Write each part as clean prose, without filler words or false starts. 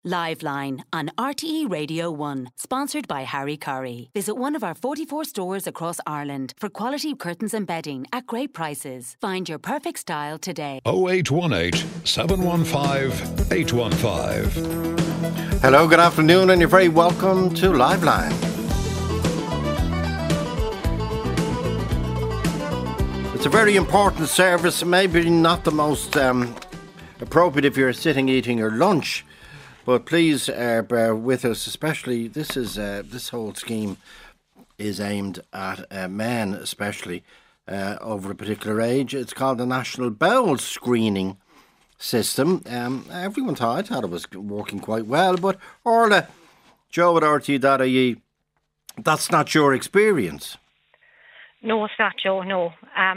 Liveline on RTE Radio 1, sponsored by Harry Curry. Visit one of our 44 stores across Ireland for quality curtains and bedding at great prices. Find your perfect style today. 0818 715 815. Hello, good afternoon, and you're very welcome to Liveline. It's a very important service, maybe not the most appropriate if you're sitting eating your lunch. But please bear with us, especially this whole scheme is aimed at men, especially over a particular age. It's called the National Bowel Screening System. I thought it was working quite well, but Orla, Joe at RTE.ie, that's not your experience. No, it's not, Joe, no.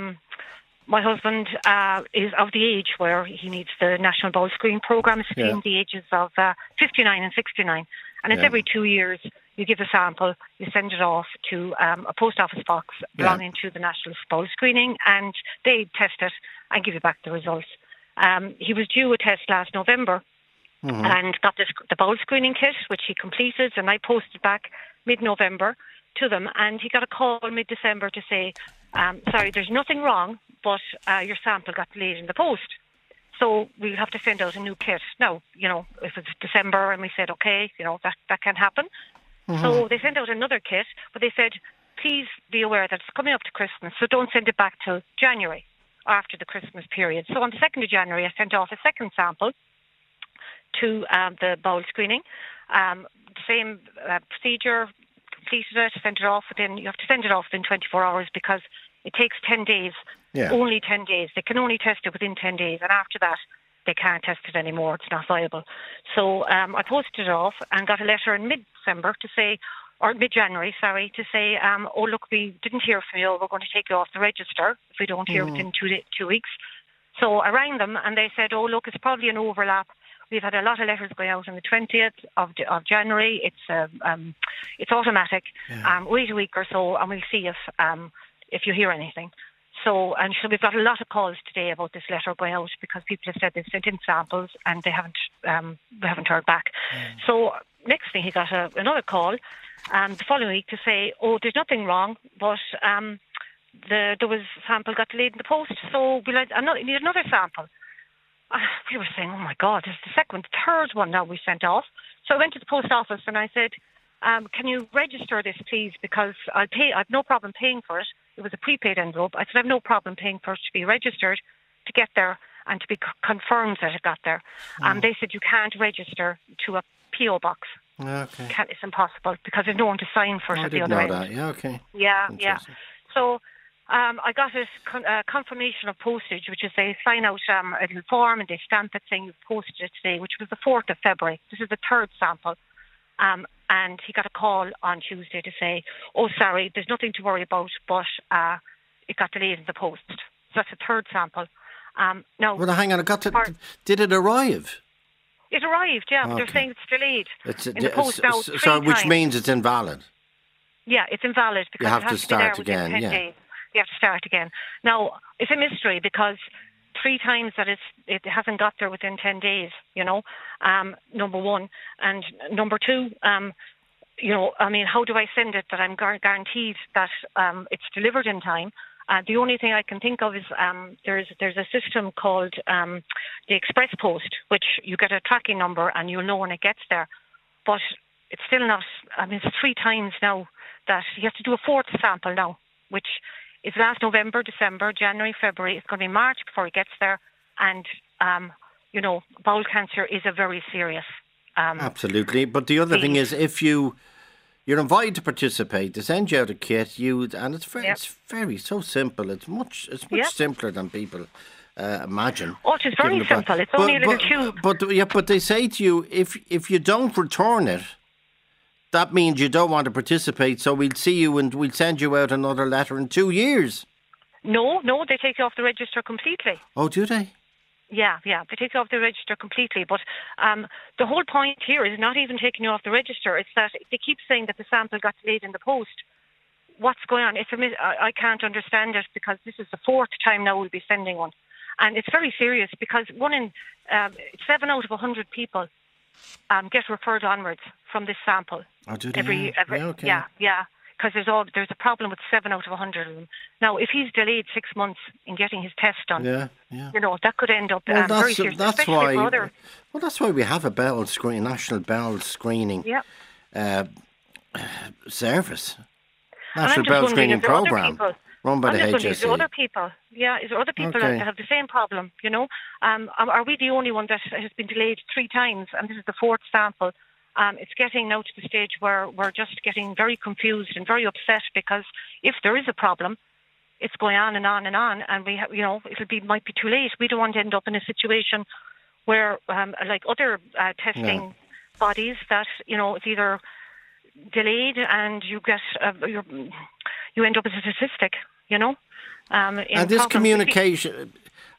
My husband is of the age where he needs the National Bowel Screening Programme. It's between the ages of 59 and 69. And it's every 2 years you give a sample, you send it off to a post office box belonging to the National Bowel Screening, and they test it and give you back the results. He was due a test last November and got the bowel screening kit, which he completed, and I posted back mid-November to them, and he got a call mid-December to say, sorry, there's nothing wrong, but your sample got delayed in the post. So we'll have to send out a new kit. Now, if it's December and we said, okay, that can happen. So they sent out another kit, but they said, please be aware that it's coming up to Christmas, so don't send it back till January, after the Christmas period. So on the 2nd of January, I sent off a second sample to the bowel screening. The same procedure, completed it, sent it off within, you have to send it off within 24 hours because it takes 10 days, only 10 days. They can only test it within 10 days, and after that, they can't test it anymore. It's not viable. So I posted it off and got a letter in mid-December to say, or mid-January, sorry, to say, oh, look, we didn't hear from you. We're going to take you off the register if we don't hear within 2 weeks. So I rang them and they said, oh, look, it's probably an overlap. We've had a lot of letters going out on the 20th of January. It's automatic. Wait a week or so and we'll see if you hear anything. So we've got a lot of calls today about this letter going out because people have said they've sent in samples and they haven't heard back. So next thing he got another call the following week to say, oh, there's nothing wrong, but there was a sample got delayed in the post, so we need another sample. We were saying, oh my God, this is the third one now we sent off. So I went to the post office and I said, can you register this, please? Because I've no problem paying for it. It was a prepaid envelope. I said, I have no problem paying for it to be registered, to get there, and to be confirmed that it got there. They said, you can't register to a P.O. box. Okay. It's impossible because there's no one to sign for it at the other end. That. Yeah, okay. Yeah. So I got a confirmation of postage, which is they sign out a little form and they stamp it saying you've posted it today, which was the 4th of February. This is the third sample. And he got a call on Tuesday to say, oh, sorry, there's nothing to worry about, but it got delayed in the post. So that's the third sample. Now, well, hang on, did it arrive? It arrived, yeah, but they're saying it's delayed in the post now. So which means it's invalid? Yeah, it's invalid because you have it has to start to be there again. 10 days. You have to start again. Now, it's a mystery because 3 times that it hasn't got there within 10 days, number one. And number two, how do I send it that I'm guaranteed that it's delivered in time? The only thing I can think of is there's a system called the Express Post, which you get a tracking number and you'll know when it gets there. But it's still not, it's 3 times now that you have to do a 4th sample now, which is last November, December, January, February. It's going to be March before it gets there. And, bowel cancer is a very serious... Absolutely. But the other thing is, if you're invited to participate, they send you out a kit, and it's very so simple. It's much simpler than people imagine. Oh, it's very simple. It's only a little tube. But they say to you, if you don't return it, that means you don't want to participate, so we'll see you and we'll send you out another letter in 2 years. No, they take you off the register completely. Oh, do they? Yeah, they take you off the register completely. But the whole point here is not even taking you off the register. It's that they keep saying that the sample got delayed in the post. What's going on? I can't understand it because this is the 4th time now we'll be sending one. And it's very serious because 7 out of 100 people get referred onwards from this sample. Oh, do they? Okay. Yeah. Because there's a problem with 7 out of 100 of them. Now, if he's delayed 6 months in getting his test done, that could end up very serious. That's why we have a national bowel screening service, national bowel screening program run by the HSE. Is there other people? Yeah, is there other people that have the same problem? Are we the only one that has been delayed 3 times, and this is the 4th sample? It's getting now to the stage where we're just getting very confused and very upset, because if there is a problem, it's going on and on and on, and might be too late. We don't want to end up in a situation where, like other testing bodies, that it's either delayed and you get you end up as a statistic. And this communication,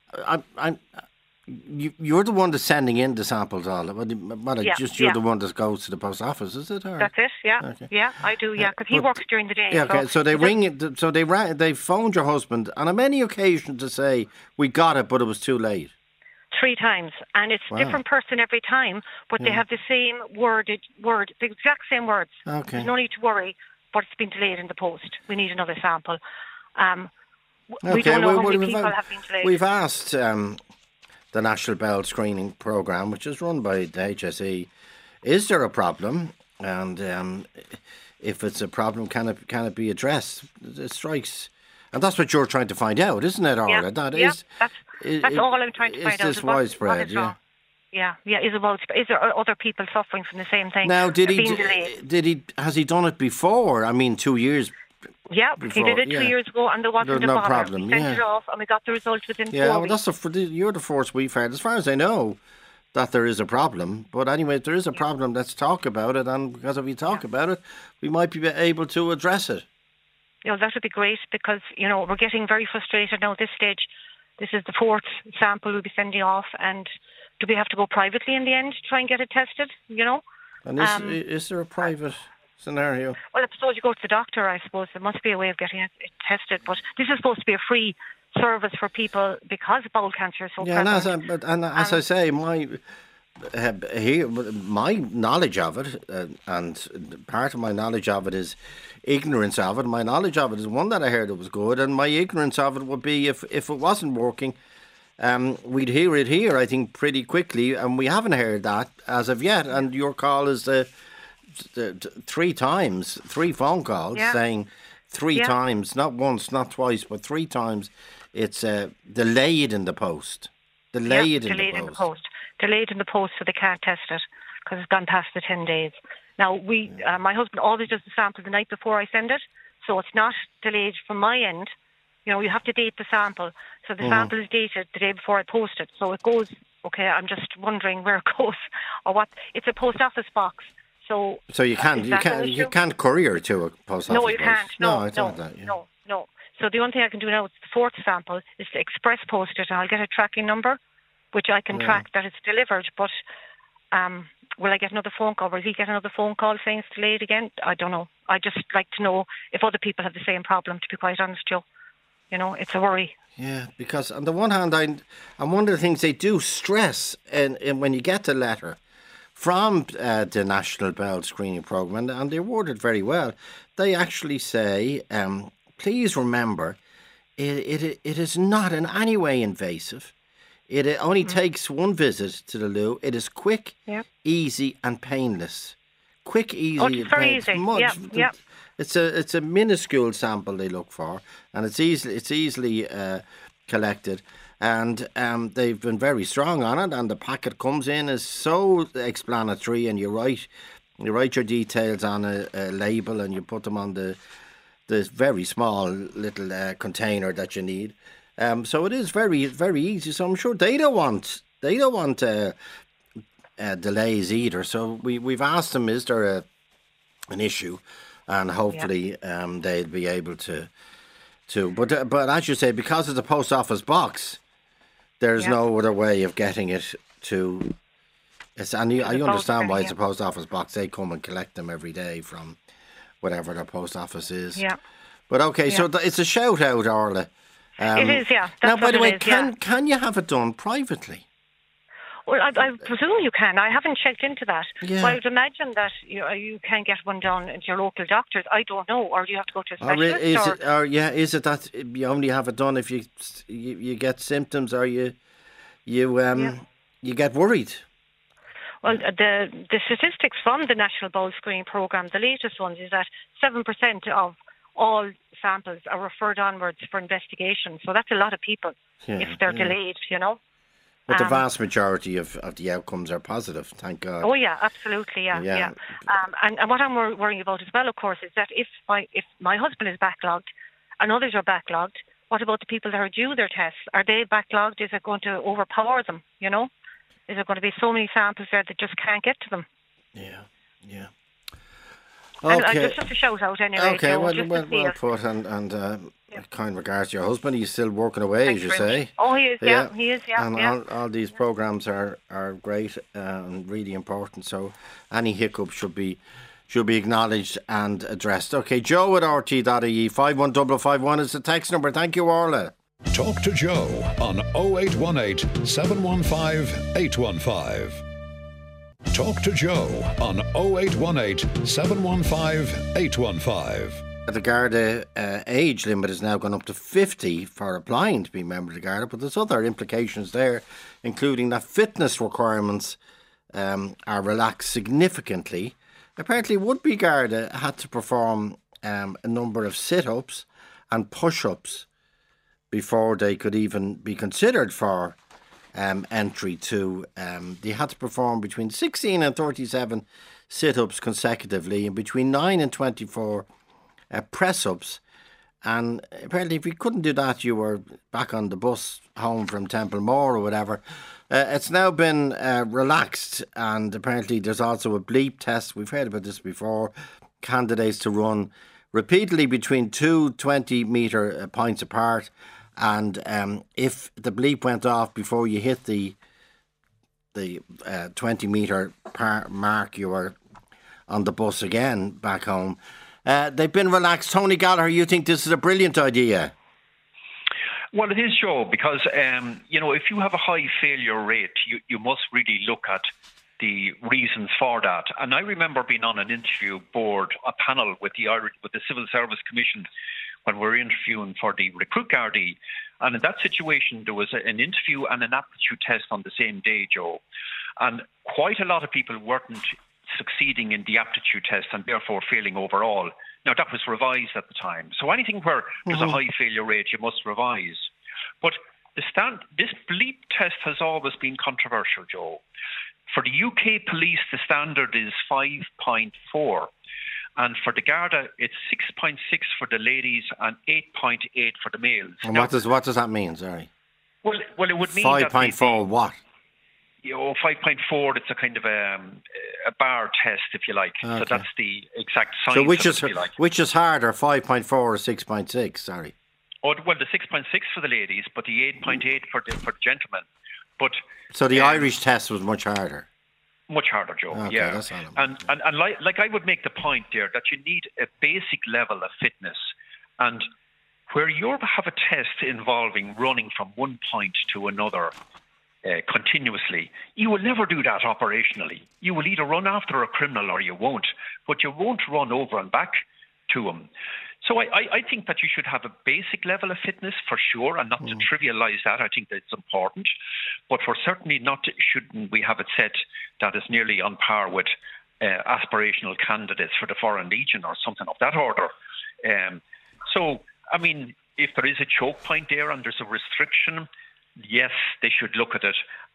You're the one that's sending in the samples, all. You're the one that goes to the post office, is it? Or? That's it. Yeah, okay. Yeah, I do. Yeah, because he works during the day. Yeah, okay. So they ring. So they phoned your husband on many occasions to say we got it, but it was too late. 3 times, and it's a different person every time, but they have the same word, the exact same words. Okay. There's no need to worry, but it's been delayed in the post. We need another sample. We don't know how many people have been delayed. We've asked the National Bowel Screening Programme, which is run by the HSE, is there a problem? And if it's a problem, can it be addressed? It strikes, and that's what you're trying to find out, isn't it, Orla? That's all I'm trying to find out. Is this widespread? Yeah. Is there other people suffering from the same thing? Now, has he done it before? I mean, 2 years. Yeah, before, he did it 2 years ago, and there wasn't no a bother. problem. We sent it off, and we got the results within 4 weeks. Well, you're the first we've heard, as far as I know, that there is a problem. But anyway, if there is a problem, let's talk about it. And because if we talk about it, we might be able to address it. That would be great, because we're getting very frustrated now at this stage. This is the 4th sample we'll be sending off, and do we have to go privately in the end to try and get it tested? And is there a private scenario? Well, I suppose you go to the doctor. I suppose there must be a way of getting it tested, but this is supposed to be a free service for people because bowel cancer is so prevalent. And as I say, my knowledge of it, and part of my knowledge of it is ignorance of it. My knowledge of it is one that I heard it was good, and my ignorance of it would be if it wasn't working, we'd hear it here, I think, pretty quickly, and we haven't heard that as of yet. And your call is the 3 times, 3 phone calls saying 3 times, not once, not twice, but 3 times. It's delayed in the post. Delayed in the post, so they can't test it because it's gone past the 10 days. Now, my husband always does the sample the night before I send it, so it's not delayed from my end. You have to date the sample. So the sample is dated the day before I post it. So it goes, I'm just wondering where it goes or what. It's a post office box. So you can't courier to a post office. No, you can't. No. So the only thing I can do now with the 4th sample is to express post it, and I'll get a tracking number, which I can track that it's delivered. But will I get another phone call? Will he get another phone call saying it's delayed again? I don't know. I just like to know if other people have the same problem, to be quite honest, Joe. It's a worry. Yeah, because on the one hand, and one of the things they do stress, and when you get the letter from the National Bowel Screening Programme, and they're worded very well, they actually say, please remember, it is not in any way invasive. It only takes 1 visit to the loo. It is quick, easy and painless. Quick, easy and painless. Easy. It's a minuscule sample they look for, and it's easily collected. And they've been very strong on it, and the packet comes in is so explanatory, and you write your details on a label, and you put them on the very small little container that you need. So it is very, very easy. So I'm sure they don't want delays either. So we've asked them, is there an issue, and hopefully they'll be able to. But as you say, because it's a post office box, there's no other way of getting it to. I understand why it's a post office box. They come and collect them every day from whatever their post office is. Yeah. But okay, so it's a shout out, Orla. It is, yeah. Now, by the way, can you have it done privately? Well, I presume you can. I haven't checked into that. Yeah. But I would imagine that you can get one done at your local doctors. I don't know. Or do you have to go to a specialist? Is it that you only have it done if you get symptoms, or you get worried? Well, the statistics from the National Bowel Screening Programme, the latest ones, is that 7% of all samples are referred onwards for investigation. So that's a lot of people if they're delayed, But the vast majority of the outcomes are positive, thank God. Oh, yeah, absolutely, yeah. And what I'm worrying about as well, of course, is that if my husband is backlogged and others are backlogged, what about the people that are due their tests? Are they backlogged? Is it going to overpower them, Is there going to be so many samples there that just can't get to them? Yeah. Okay. Just a shout out anyway. Okay, Joe, well put, and kind regards to your husband. He's still working away, Thanks, as you say. Oh, he is, he is. And all these programmes are great and really important. So any hiccup should be acknowledged and addressed. Okay, Joe at RT.ie, 51551 is the text number. Thank you, Orla. Talk to Joe on 0818 715 815. Talk to Joe on 0818 715 815. The Garda age limit is now gone up to 50 for applying to be a member of the Garda, but there's other implications there, including that fitness requirements are relaxed significantly. Apparently, would-be Garda had to perform a number of sit-ups and push-ups before they could even be considered for entry to. They had to perform between 16 and 37 sit-ups consecutively, and between 9 and 24 press-ups. And apparently, if you couldn't do that, you were back on the bus home from Templemore or whatever. It's now been relaxed, and apparently there's also a bleep test. We've heard about this before. Candidates to run repeatedly between two 20-metre points apart, and if the bleep went off before you hit the 20-metre mark, you were on the bus again back home. They've been relaxed. Tony Gallagher, you think this is a brilliant idea? Well, it is, Joe, because, if you have a high failure rate, you must really look at the reasons for that. And I remember being on an interview board, a panel with the Civil Service Commission when we were interviewing for the Recruit Gardaí. And in that situation, there was an interview and an aptitude test on the same day, Joe. And quite a lot of people weren't succeeding in the aptitude test and therefore failing overall. Now, that was revised at the time. So anything where there's a high failure rate, you must revise. But this bleep test has always been controversial, Joe. For the UK police, the standard is 5.4. And for the Garda, it's 6.6 for the ladies and 8.8 for the males. And now, what does that mean? Sorry. Well, it would mean 5.4 what? 5.4. It's a kind of a bar test, if you like. Okay. So that's the exact science. So which is harder, 5.4 or 6.6? Sorry. Oh, well, the 6.6 for the ladies, but the 8.8 for the gentlemen. But so the Irish test was much harder. Much harder, Joe. Okay, yeah, that's all and like I would make the point there that you need a basic level of fitness, and where you have a test involving running from one point to another continuously, you will never do that operationally. You will either run after a criminal or you won't, but you won't run over and back to him. So I think that you should have a basic level of fitness for sure, and not to trivialise that. I think that it's important, but for certainly shouldn't we have it set that is nearly on par with aspirational candidates for the Foreign Legion or something of that order. So, I mean, if there is a choke point there and there's a restriction, yes, they should look at it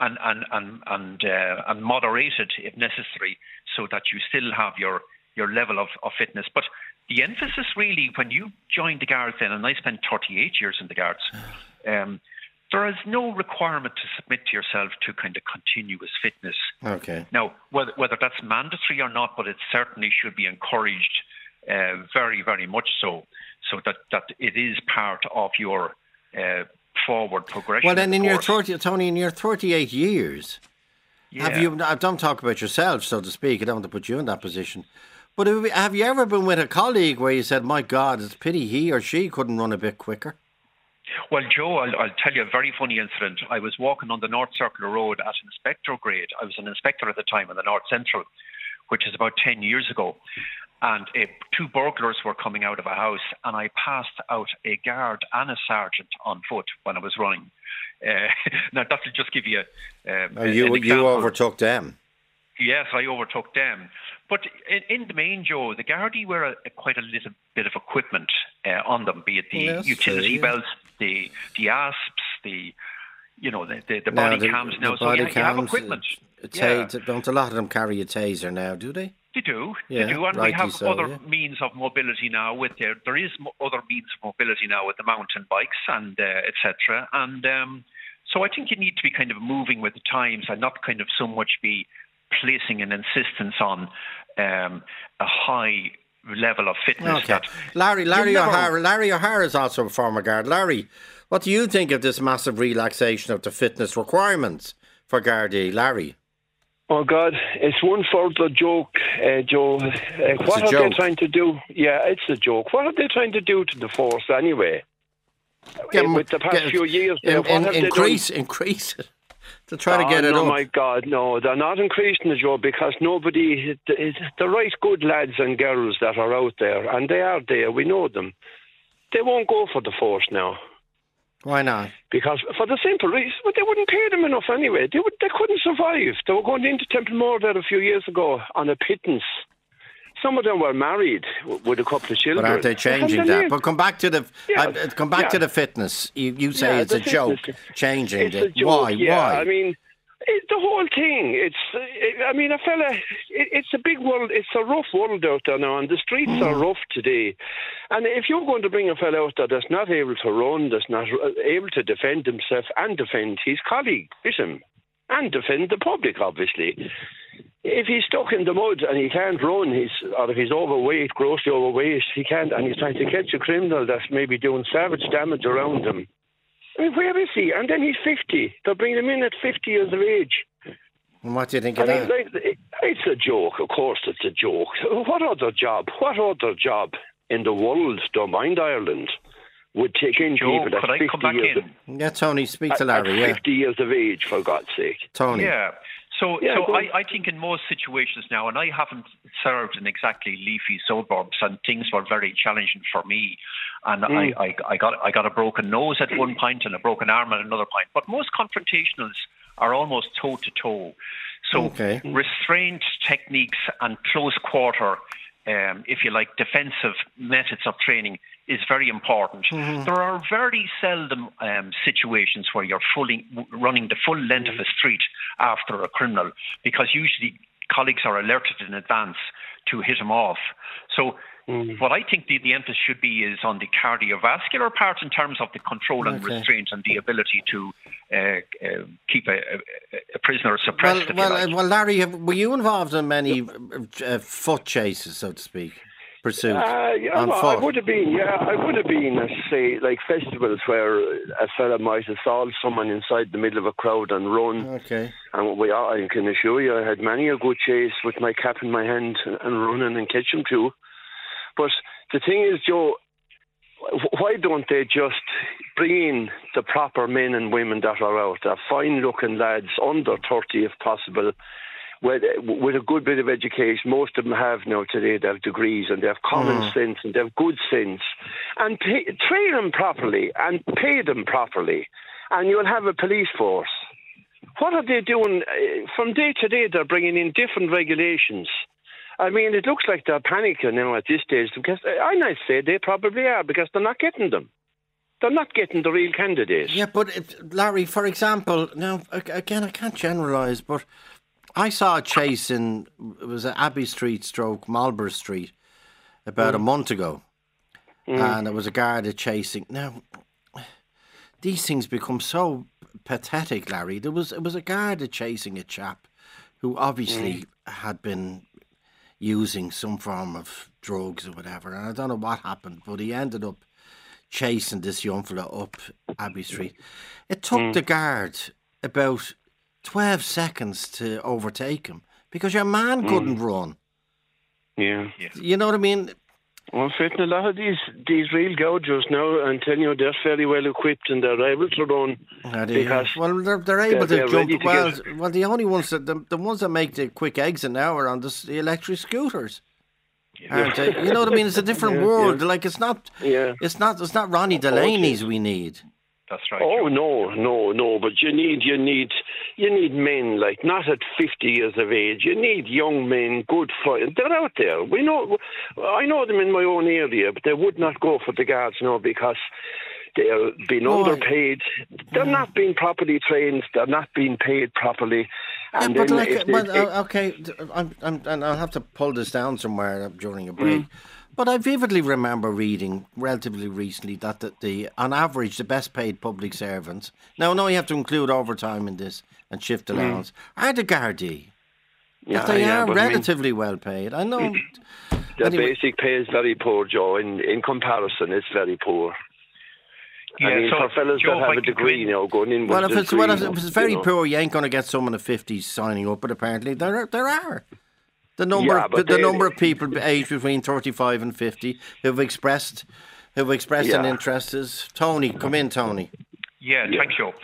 and moderate it if necessary, so that you still have your level of fitness. But the emphasis really, when you joined the Guards then, and I spent 38 years in the Guards, there is no requirement to submit to yourself to kind of continuous fitness. Okay. Now, whether that's mandatory or not, but it certainly should be encouraged very, very much so that it is part of your forward progression. Well, then in your 38 years, have you? I don't talk about yourself, so to speak. I don't want to put you in that position. But have you ever been with a colleague where you said, "My God, it's a pity he or she couldn't run a bit quicker"? Well, Joe, I'll tell you a very funny incident. I was walking on the North Circular Road at inspector grade. I was an inspector at the time in the North Central, which is about 10 years ago. And two burglars were coming out of a house, and I passed out a guard and a sergeant on foot when I was running. Now, that will just give you you overtook them? Yes, I overtook them. But in the main, Joe, the Gardaí wear quite a little bit of equipment on them, be it the utility belts, the asps, the body cams now. So you have equipment. Don't a lot of them carry a taser now, do they? They do, and we have other means of mobility now. There is other means of mobility now with the mountain bikes and etc. And so I think you need to be kind of moving with the times and not kind of so much be placing an insistence on a high level of fitness. Okay, Larry O'Hara is also a former guard. Larry, what do you think of this massive relaxation of the fitness requirements for Gardaí? Larry? Oh God, it's one further joke, Joe. What are they trying to do? Yeah, it's a joke. What are they trying to do to the force anyway? With the past few years, increase it. To try to get it up. Oh my God, no, they're not increasing it, Joe, because nobody, the right good lads and girls that are out there, and they are there, we know them, they won't go for the force now. Why not? Because for the simple reason, they wouldn't pay them enough anyway. They couldn't survive. They were going into Templemore there a few years ago on a pittance. Some of them were married with a couple of children. But aren't they changing that? But come back to the to the fitness. You say it's a joke. Changing it. Why? Yeah, Why? I mean, the whole thing. A fella. It's a big world. It's a rough world out there now, and the streets are rough today. And if you're going to bring a fella out there that's not able to run, that's not able to defend himself and defend his colleague with him, and defend the public, obviously. If he's stuck in the mud and he can't run, or if he's overweight, grossly overweight, he can't, and he's trying to catch a criminal that's maybe doing savage damage around him. I mean, where is he? And then he's 50. They're bringing him in at 50 years of age. And what do you think of that? It's a joke. Of course it's a joke. What other job in the world, don't mind Ireland, would take in people that's 50 years of... Yeah, Tony, speak to Larry. 50 years of age, for God's sake. Tony. Yeah. So I think in most situations now, and I haven't served in exactly leafy suburbs, and things were very challenging for me. And I got a broken nose at one point and a broken arm at another point. But most confrontationals are almost toe to toe. So restraint techniques and close quarter, if you like, defensive methods of training is very important. Mm-hmm. There are very seldom situations where you're running the full length of a street after a criminal, because usually colleagues are alerted in advance to hit him off. So what I think the emphasis should be is on the cardiovascular part in terms of the control and restraint and the ability to keep a prisoner suppressed. Well, Larry, were you involved in many foot chases, so to speak? Pursuit I would have been, say, like festivals where a fella might assault someone inside the middle of a crowd and run. Okay. And I can assure you, I had many a good chase with my cap in my hand and running and catch him too. But the thing is, Joe, why don't they just bring in the proper men and women that are out there, fine-looking lads, under 30 if possible, with a good bit of education. Most of them have now today. They have degrees and they have common sense and they have good sense. And train them properly and pay them properly, and you'll have a police force. What are they doing? From day to day, they're bringing in different regulations. I mean, it looks like they're panicking now at this stage, because I might say they probably are, because they're not getting them. They're not getting the real candidates. Yeah, but Larry, for example, now, again, I can't generalise, but I saw a chase it was at Abbey Street / Marlborough Street about a month ago. And it was a guard chasing. Now, these things become so pathetic, Larry. It was a guard chasing a chap who obviously had been using some form of drugs or whatever. And I don't know what happened, but he ended up chasing this young fella up Abbey Street. It took the guard about 12 seconds to overtake him because your man couldn't run. Yeah. You know what I mean? Well, fitting a lot of these real gougers now, I'm telling you, they're fairly well equipped and they're able to run. Because they're able to jump. Well, the only ones the ones that make the quick exit now are on the electric scooters. Aren't they? You know what I mean? It's a different world. Yeah. Like it's not Ronnie Delaney's we need. That's right. Oh no! But you need men, like, not at 50 years of age. You need young men, good fighters. They're out there. I know them in my own area, but they would not go for the Guards now because they're being underpaid. They're not being properly trained. They're not being paid properly. And okay, I'll have to pull this down somewhere during a break. But I vividly remember reading relatively recently that the on average the best paid public servants, now I know you have to include overtime in this and shift allowance, are the Gardaí. Yeah, they are relatively well paid. I know. Their basic pay is very poor, Joe. In comparison, it's very poor. Yeah, I mean, for fellas that have a degree, going in. Well, if it's very poor, you ain't going to get someone of 50 signing up. But apparently, there are. The number of people aged between 35 and 50 who've expressed an interest is Tony. Come in, Tony. Yeah, thanks, Joe.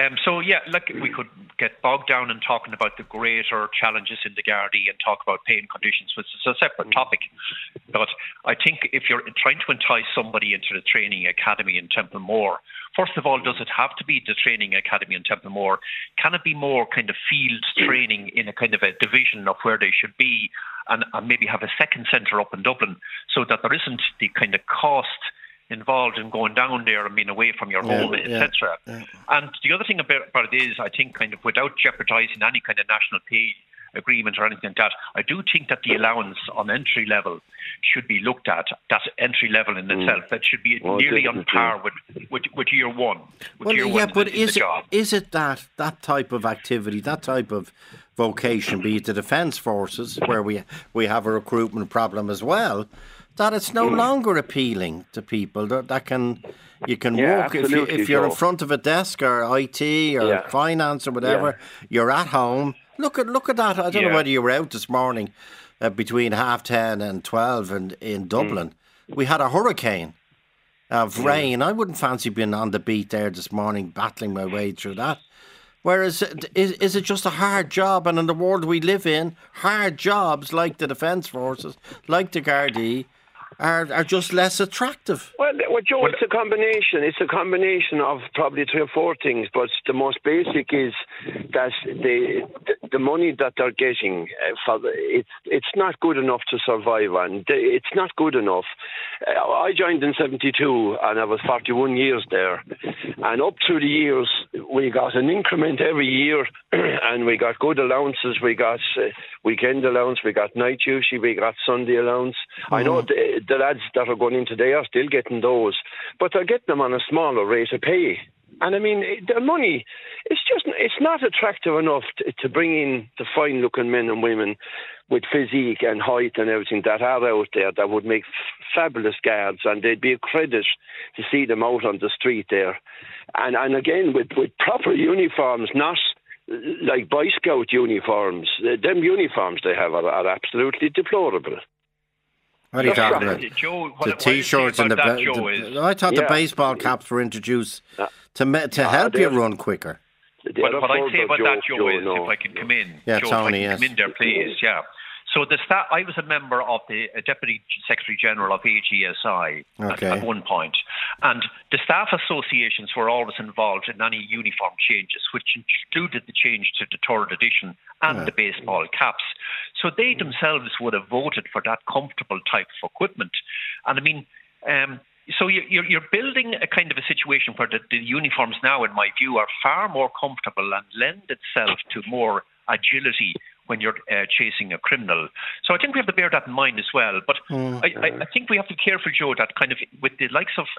We could get bogged down in talking about the greater challenges in the Gardaí and talk about pay and conditions, which is a separate topic. But I think if you're trying to entice somebody into the training academy in Templemore, first of all, does it have to be the training academy in Templemore? Can it be more kind of field training in a kind of a division of where they should be, and maybe have a second centre up in Dublin, so that there isn't the kind of cost involved in going down there and being away from your home, etc. Yeah. And the other thing about it is, I think, kind of without jeopardising any kind of national pay agreement or anything like that, I do think that the allowance on entry level should be looked at. That entry level in itself, that should be nearly on par with year one. Is it that type of activity, that type of vocation, be it the Defence Forces, where we have a recruitment problem as well, that it's no longer appealing to people that you can work if you're in front of a desk or IT or finance or whatever, you're at home. Look at that. I don't know whether you were out this morning between 10:30 and 12 in Dublin. We had a hurricane of rain. I wouldn't fancy being on the beat there this morning, battling my way through that. Whereas, is it just a hard job? And in the world we live in, hard jobs like the Defence Forces, like the Gardaí, are just less attractive. Well, Joe, it's a combination. It's a combination of probably 3 or 4 things, but the most basic is that the money that they're getting, it's not good enough to survive on. It's not good enough. I joined in 72 and I was 41 years there. And up through the years, we got an increment every year and we got good allowances. We got weekend allowance, we got night duty, we got Sunday allowance. I know the lads that are going in today are still getting those, but they're getting them on a smaller rate of pay. And I mean, the money, it's not attractive enough to bring in the fine-looking men and women with physique and height and everything that are out there that would make fabulous guards, and they'd be a credit to see them out on the street there. And again, with proper uniforms, not like Boy Scout uniforms. Them uniforms they have are absolutely deplorable. What are you talking about? Joe, the T-shirts and I thought the baseball caps were introduced to help you run quicker. What I'd say about that, Joe, is if I can come in. Yeah, Joe, Tony, come in there, please. Yeah. So I was a member of the Deputy Secretary General of AGSI at one point, and the staff associations were always involved in any uniform changes, which included the change to the 3rd edition and the baseball caps. So they themselves would have voted for that comfortable type of equipment. And I mean, so you're building a kind of a situation where the uniforms now, in my view, are far more comfortable and lend itself to more agility when you're chasing a criminal. So I think we have to bear that in mind as well. But I think we have to be careful, Joe, that kind of with the likes of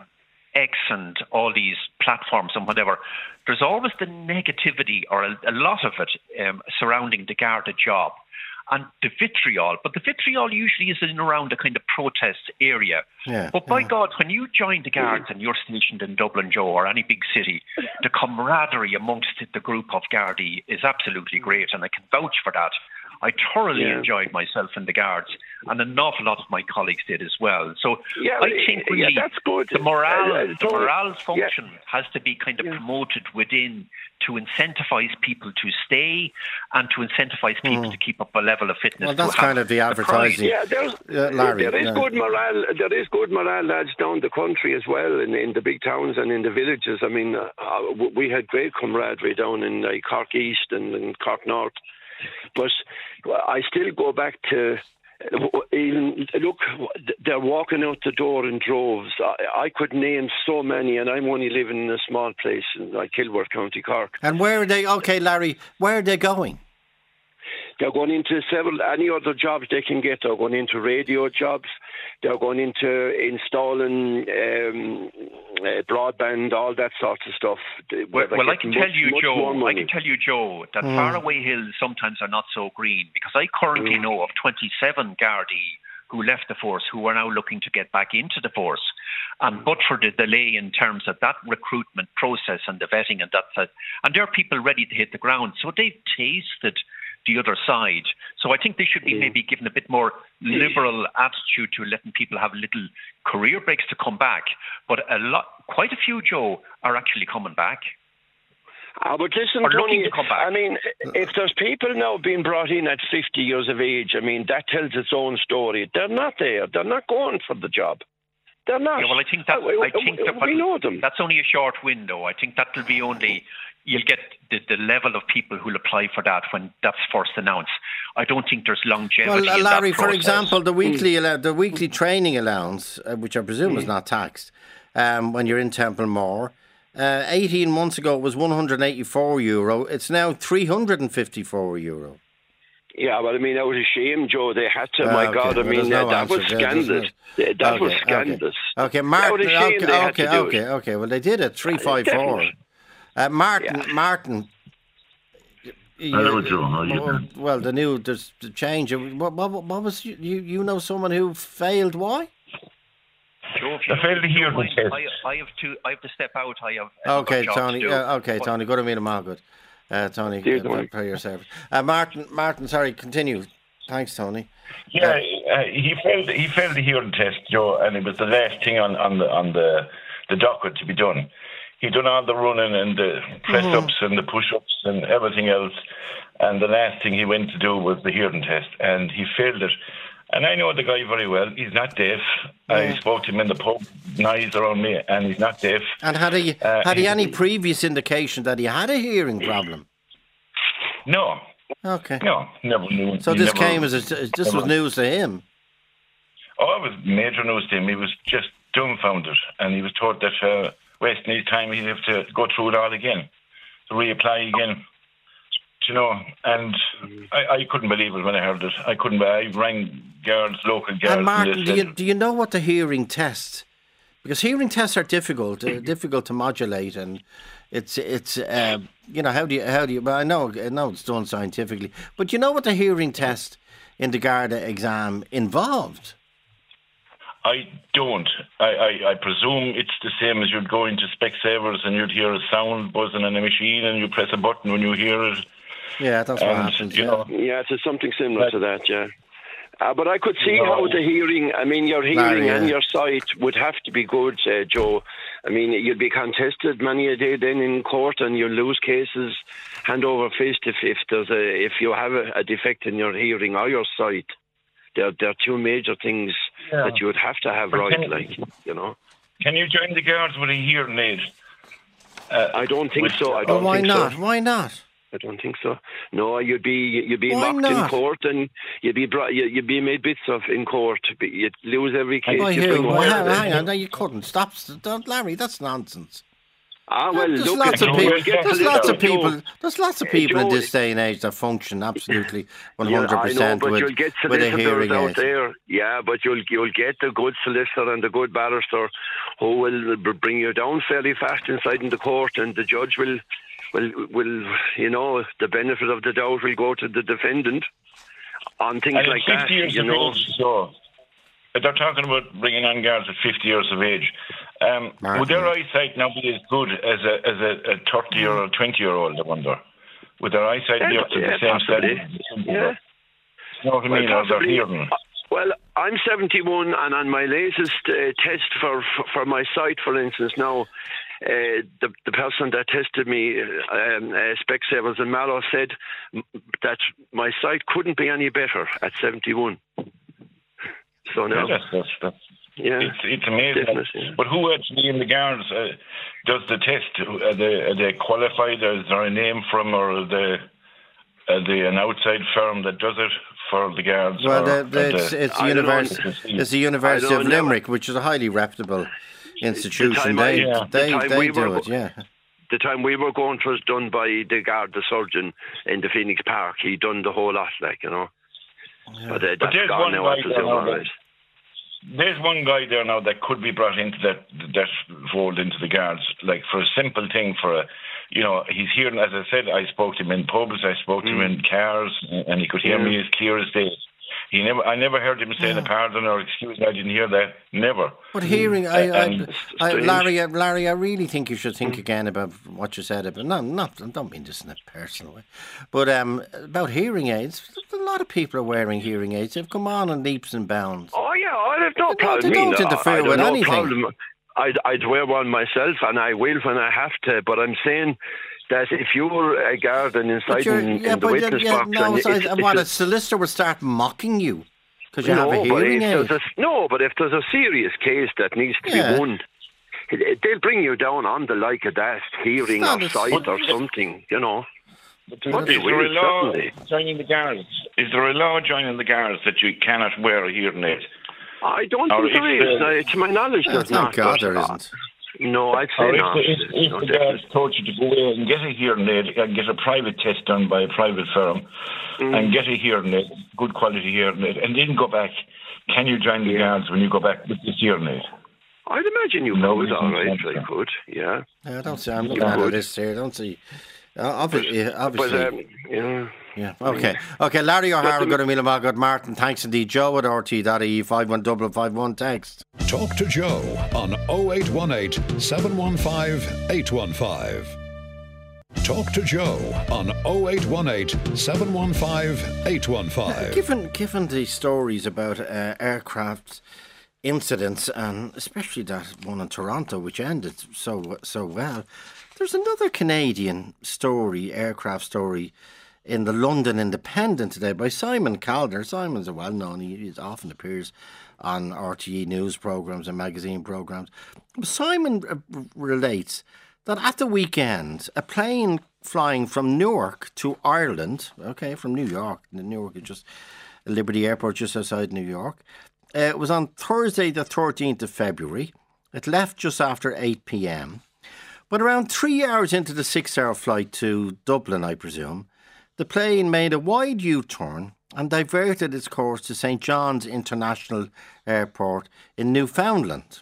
X and all these platforms and whatever, there's always the negativity, or a lot of it, surrounding the Garda job. And the vitriol, but the vitriol usually is in and around a kind of protest area. But by God, when you join the Guards and you're stationed in Dublin, Joe, or any big city, the camaraderie amongst the group of Gardaí is absolutely great, and I can vouch for that. I thoroughly enjoyed myself in the Guards, and an awful lot of my colleagues did as well. So I think really that's good. the morale function has to be kind of promoted within to incentivise people to stay and to incentivise people to keep up a level of fitness. Well, that's kind of the advertising. Larry, there is good morale. There is good morale, lads, down the country as well, in the big towns and in the villages. I mean, we had great camaraderie down in Cork East and in Cork North. But I still go back to, look, they're walking out the door in droves. I could name so many, and I'm only living in a small place like Kilworth, County Cork. And where are they? Okay, Larry, where are they going? They're going into any other jobs they can get. They're going into radio jobs. They're going into installing broadband, all that sort of stuff. Well, I can tell you, Joe, that faraway hills sometimes are not so green, because I currently know of 27 Gardaí who left the force who are now looking to get back into the force. But for the delay in terms of that recruitment process and the vetting and that, and there are people ready to hit the ground. So they've tasted the other side. So I think they should be maybe given a bit more liberal attitude to letting people have little career breaks to come back. But quite a few, Joe, are actually coming back. But listen, Tony, I mean, if there's people now being brought in at 50 years of age, I mean, that tells its own story. They're not there. They're not going for the job. They're not. Yeah, well, I think that we know them. That's only a short window. I think that will be only... You'll get the level of people who'll apply for that when that's first announced. I don't think there's longevity. Well, Larry, in that for example, the weekly training allowance, which I presume is not taxed, when you're in Templemore, 18 months ago it was €184. It's now €354. Yeah, well, I mean, that was a shame, Joe. They had to. My God, I mean, that was scandalous. That was scandalous. Okay, Martin. Okay. Well, they did it 354. Martin. Hello, Joe. How are you? Well, there's the change. What was you know someone who failed? Why? Joe, I failed the hearing test. I have to step out. Okay, Tony. Tony. Go to meet him. All good. Tony, for your service. Martin. Sorry. Continue. Thanks, Tony. Yeah, he failed the hearing test, Joe, and it was the last thing on the docket to be done. He done all the running and the press-ups and the push-ups and everything else. And the last thing he went to do was the hearing test. And he failed it. And I know the guy very well. He's not deaf. I spoke to him in the pub. Now he's around me, and he's not deaf. And had he any previous indication that he had a hearing problem? No. Okay. No, never knew. So this was news to him? Oh, it was major news to him. He was just dumbfounded. And he was told that... wasting his time, he'd have to go through it all again, to reapply again, and I couldn't believe it when I heard it. I rang local guards. And Martin, do you know what the hearing test? Because hearing tests are difficult to modulate, and it's how do you? Well, I know it's done scientifically, but you know what the hearing test in the Garda exam involved? I don't. I presume it's the same as you'd go into Specsavers and you'd hear a sound buzzing in a machine and you press a button when you hear it. Yeah, that's what happens. Yeah, it's something similar to that, yeah. But I could see how the hearing, I mean, your hearing and your sight would have to be good, Joe. I mean, you'll be contested many a day then in court and you'll lose cases hand over fist if you have a defect in your hearing or your sight. There are two major things that you would have to have Can you join the guards with a hearing aid? I don't think so. Why not? Why not? I don't think so. No, you'd be mocked in court, and you'd be made bits of in court. You'd lose every case. Hang on, no, you couldn't stop. Don't, Larry. That's nonsense. Well, there's lots of people in this day and age that function absolutely 100% with a hearing aid. Out there. Yeah, but you'll get the good solicitor and the good barrister who will bring you down fairly fast inside in the court, and the judge will the benefit of the doubt will go to the defendant on things like that. So they're talking about bringing on guards at 50 years of age. Would their eyesight now be as good as a 30 or a 20-year-old, I wonder? Would their eyesight be up to the same standard? You know what I mean? Or they're hearing. Well, I'm 71, and on my latest test for my sight, for instance, now, the person that tested me, Specsavers in Mallow, said that my sight couldn't be any better at 71. So now, it's amazing. Definitely. But who actually in the guards does the test? Are they qualified? Is there a name from, or are they an outside firm that does it for the guards? Well, it's the University of Limerick, which is a highly reputable institution. They do it, yeah. The time we were going, it was done by the Garda surgeon in the Phoenix Park. He done the whole lot, like, you know. Yeah. But that's gone now. There's one guy there now that could be brought into that fold into the guards, like for a simple thing, he's hearing, as I said, I spoke to him in pubs, I spoke to him in cars, and he could hear me as clear as day. I never heard him say a pardon or excuse me, I didn't hear that. Never. But hearing, Larry, I really think you should think again about what you said about. I don't mean this in a personal way, but about hearing aids. A lot of people are wearing hearing aids. They've come on in leaps and bounds. Oh yeah, I have no problem. They don't interfere with anything. Problem. I'd wear one myself, and I will when I have to. But I'm saying that if you're a guard and inside in the witness box, a solicitor would start mocking you because you have a hearing aid. But if there's a serious case that needs to be won, they'll bring you down on the like of that, hearing or sight or something, you know. Is there a law joining the guards? Is there a law joining the guards that you cannot wear a hearing aid? I don't think there is. To my knowledge, there's not. Thank God there isn't. No, I'd say not. If the guards told you to go away and get a hearing aid and get a private test done by a private firm and get a hearing aid, good quality hearing aid, and then go back, can you join the guards when you go back with this hearing aid? I'd imagine you could, all right, I could, yeah. I don't see, I'm looking at this here, I don't see... Obviously. Yeah. Okay. Larry O'Hara, good to meet him. Good Martin. Thanks indeed. Joe at RT.ie 51551 text. Talk to Joe on 0818 715 815. Talk to Joe on 0818 715 815. Given the stories about aircraft incidents, and especially that one in Toronto, which ended so well. There's another Canadian story, aircraft story, in the London Independent today by Simon Calder. Simon's a well-known, he often appears on RTE news programmes and magazine programmes. Simon relates that at the weekend, a plane flying from Newark to Ireland, from New York, Newark is just Liberty Airport just outside New York, it was on Thursday the 13th of February. It left just after 8 p.m. But around 3 hours into the 6-hour flight to Dublin, I presume, the plane made a wide U-turn and diverted its course to St. John's International Airport in Newfoundland.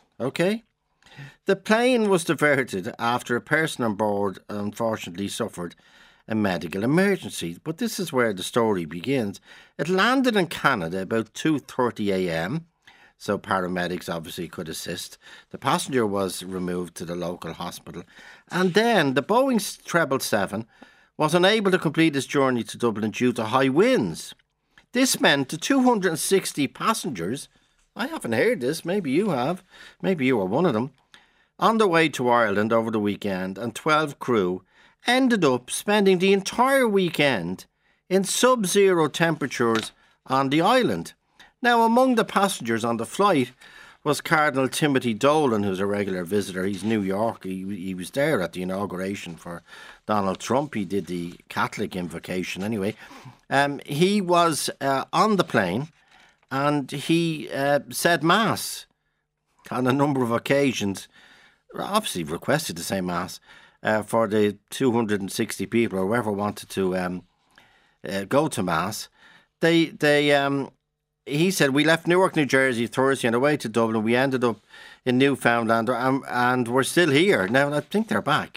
The plane was diverted after a person on board unfortunately suffered a medical emergency. But this is where the story begins. It landed in Canada about 2:30 a.m, so paramedics obviously could assist. The passenger was removed to the local hospital. And then the Boeing 777 was unable to complete its journey to Dublin due to high winds. This meant the 260 passengers, I haven't heard this, maybe you have, maybe you were one of them, on their way to Ireland over the weekend, and 12 crew ended up spending the entire weekend in sub-zero temperatures on the island. Now, among the passengers on the flight was Cardinal Timothy Dolan, who's a regular visitor. He's New York. He was there at the inauguration for Donald Trump. He did the Catholic invocation anyway. He was on the plane and he said Mass on a number of occasions. Obviously requested to say Mass for the 260 people or whoever wanted to go to Mass. He said, we left Newark, New Jersey Thursday on the way to Dublin. We ended up in Newfoundland and we're still here. Now, I think they're back.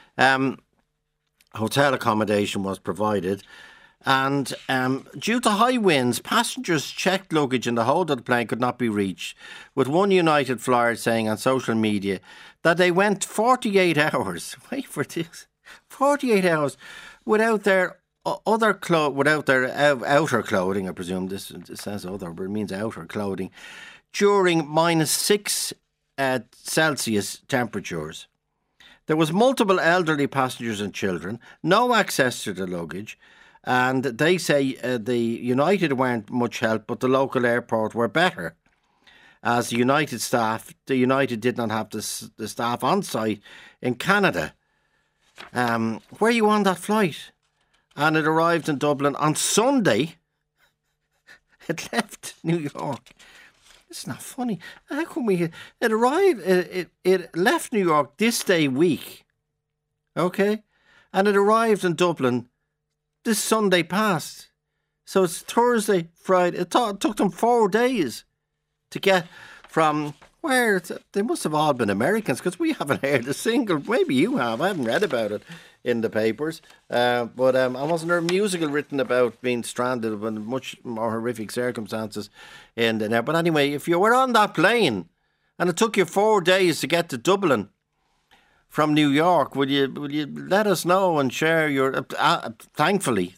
Hotel accommodation was provided. And due to high winds, passengers' checked luggage in the hold of the plane could not be reached, with one United flyer saying on social media that they went 48 hours, wait for this, 48 hours without their other without their outer clothing, I presume this says other, but it means outer clothing, during -6 Celsius temperatures. There was multiple elderly passengers and children, no access to the luggage, and they say the United weren't much help, but the local airport were better. As the United did not have the staff on site in Canada. Were you on that flight? And it arrived in Dublin on Sunday. It left New York. It's not funny. How can we? It arrived. It left New York this day week. Okay, and it arrived in Dublin this Sunday past. So it's Thursday, Friday. It took them 4 days to get from where. They must have all been Americans, because we haven't heard a single. Maybe you have. I haven't read about it in the papers. But I wasn't there a musical written about being stranded in much more horrific circumstances in there. But anyway, if you were on that plane and it took you 4 days to get to Dublin from New York, will you let us know and share your thankfully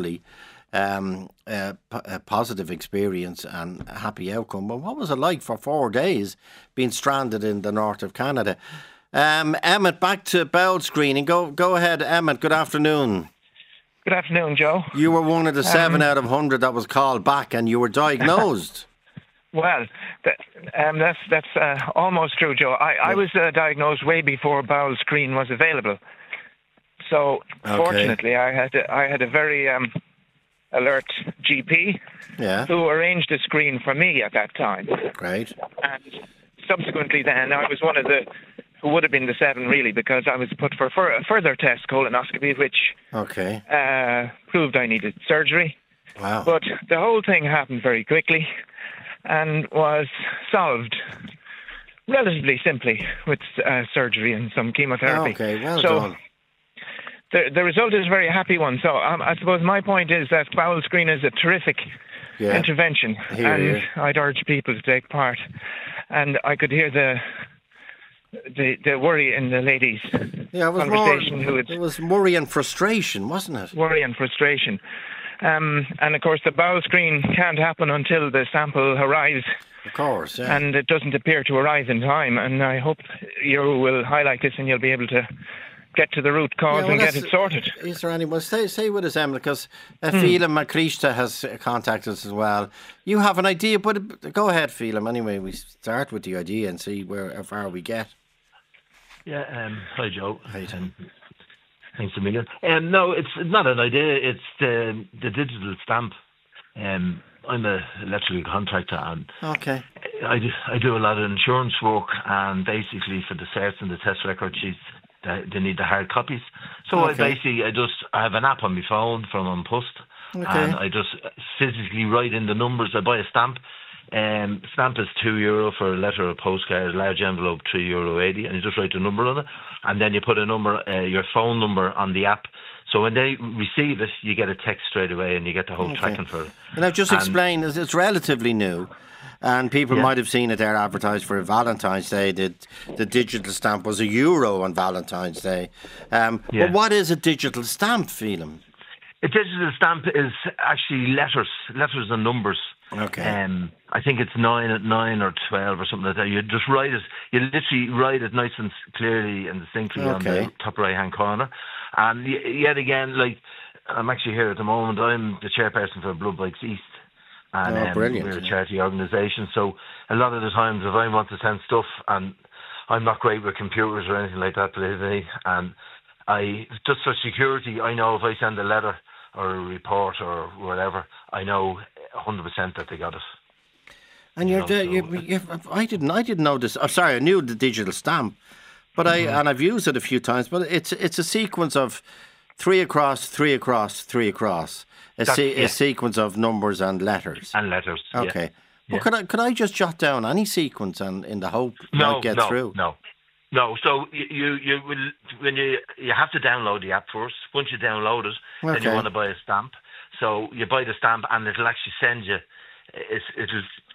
a positive experience and a happy outcome. But what was it like for 4 days being stranded in the north of Canada? Emmett, back to bowel screening. Go ahead, Emmett. Good afternoon. Good afternoon, Joe. You were one of the 7 out of 100 that was called back, and you were diagnosed. Well, that's almost true, Joe. I was diagnosed way before bowel screen was available. So fortunately, I had a very alert GP who arranged a screen for me at that time. Great. And subsequently then, I was one of the who would have been the 7 really, because I was put for a further test, colonoscopy, which proved I needed surgery. Wow. But the whole thing happened very quickly and was solved relatively simply with surgery and some chemotherapy. Okay, well done. The result is a very happy one. So I suppose my point is that bowel screen is a terrific intervention, and I'd urge people to take part. And I could hear the worry in the ladies' conversation. It was worry and frustration, wasn't it? Worry and frustration. And of course, the bowel screen can't happen until the sample arrives. Of course, yeah. And it doesn't appear to arrive in time. And I hope you will highlight this and you'll be able to get to the root cause and get it sorted. Is there anyone? Stay with us, Emma, because Phelim Macrista has contacted us as well. You have an idea, but go ahead, Phelim. Anyway, we start with the idea and see how far we get. Yeah, hi Joe. Hi, Tim. Thanks a million. No, it's not an idea. It's the digital stamp. I'm a electrical contractor, and I do a lot of insurance work. And basically, for the certs and the test record sheets, they need the hard copies. So I have an app on my phone from Unpost, and I just physically write in the numbers. I buy a stamp. Stamp is €2 for a letter or postcard, large envelope €3.80, and you just write the number on it, and then you put a number, your phone number on the app. So when they receive it, you get a text straight away, and you get the whole tracking for it. And I've just explained it's relatively new, and people might have seen it there advertised for Valentine's Day. That the digital stamp was €1 on Valentine's Day. But what is a digital stamp, Phelim? A digital stamp is actually letters and numbers. Okay. I think it's 9 or 12 or something like that. You just write it. You literally write it nice and clearly and distinctly on the top right-hand corner. And yet again, like, I'm actually here at the moment. I'm the chairperson for Blood Bikes East. And brilliant. We're a charity organisation. So a lot of the times if I want to send stuff, and I'm not great with computers or anything like that, believe me, and just for security, I know if I send a letter or a report or whatever, I know 100% that they got it. And I didn't know this. I'm sorry, I knew the digital stamp, but I've used it a few times. But it's a sequence of 3 across, 3 across, 3 across. A sequence of numbers and letters. And letters. Okay. Yeah. Well, could I just jot down any sequence and in the hope might get through? No. So you will, when you have to download the app first. Once you download it, then you want to buy a stamp. So you buy the stamp, and it'll actually send you. It'll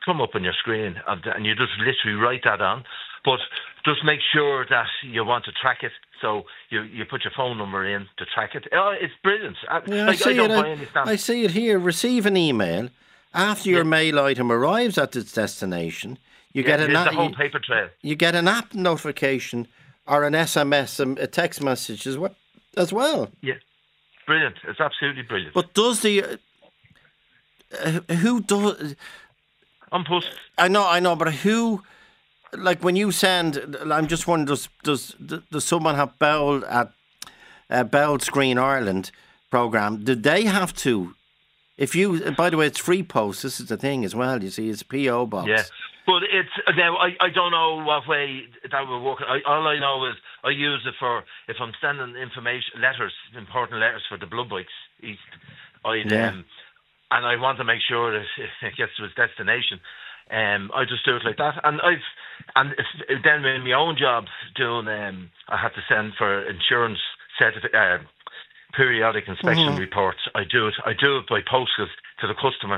come up on your screen, and you just literally write that on. But just make sure that you want to track it. So you put your phone number in to track it. Oh, it's brilliant. I see it here. Receive an email after your mail item arrives at its destination. You get the whole paper trail. You get an app notification or an SMS, a text message as well. Yeah, brilliant. It's absolutely brilliant. But does the who does? On post. I know, but who? Like when you send, I'm just wondering, does someone have Bell at Bell Screen Ireland program? Did they have to? If you, by the way, it's free post. This is the thing as well. You see, it's a PO box. Yeah, but it's now. I don't know what way that will work. All I know is I use it for if I'm sending important letters for the Blood Bikes East. And I want to make sure that it gets to its destination. I just do it like that, and then in my own job doing, I had to send for insurance periodic inspection reports. I do it by postcode to the customer.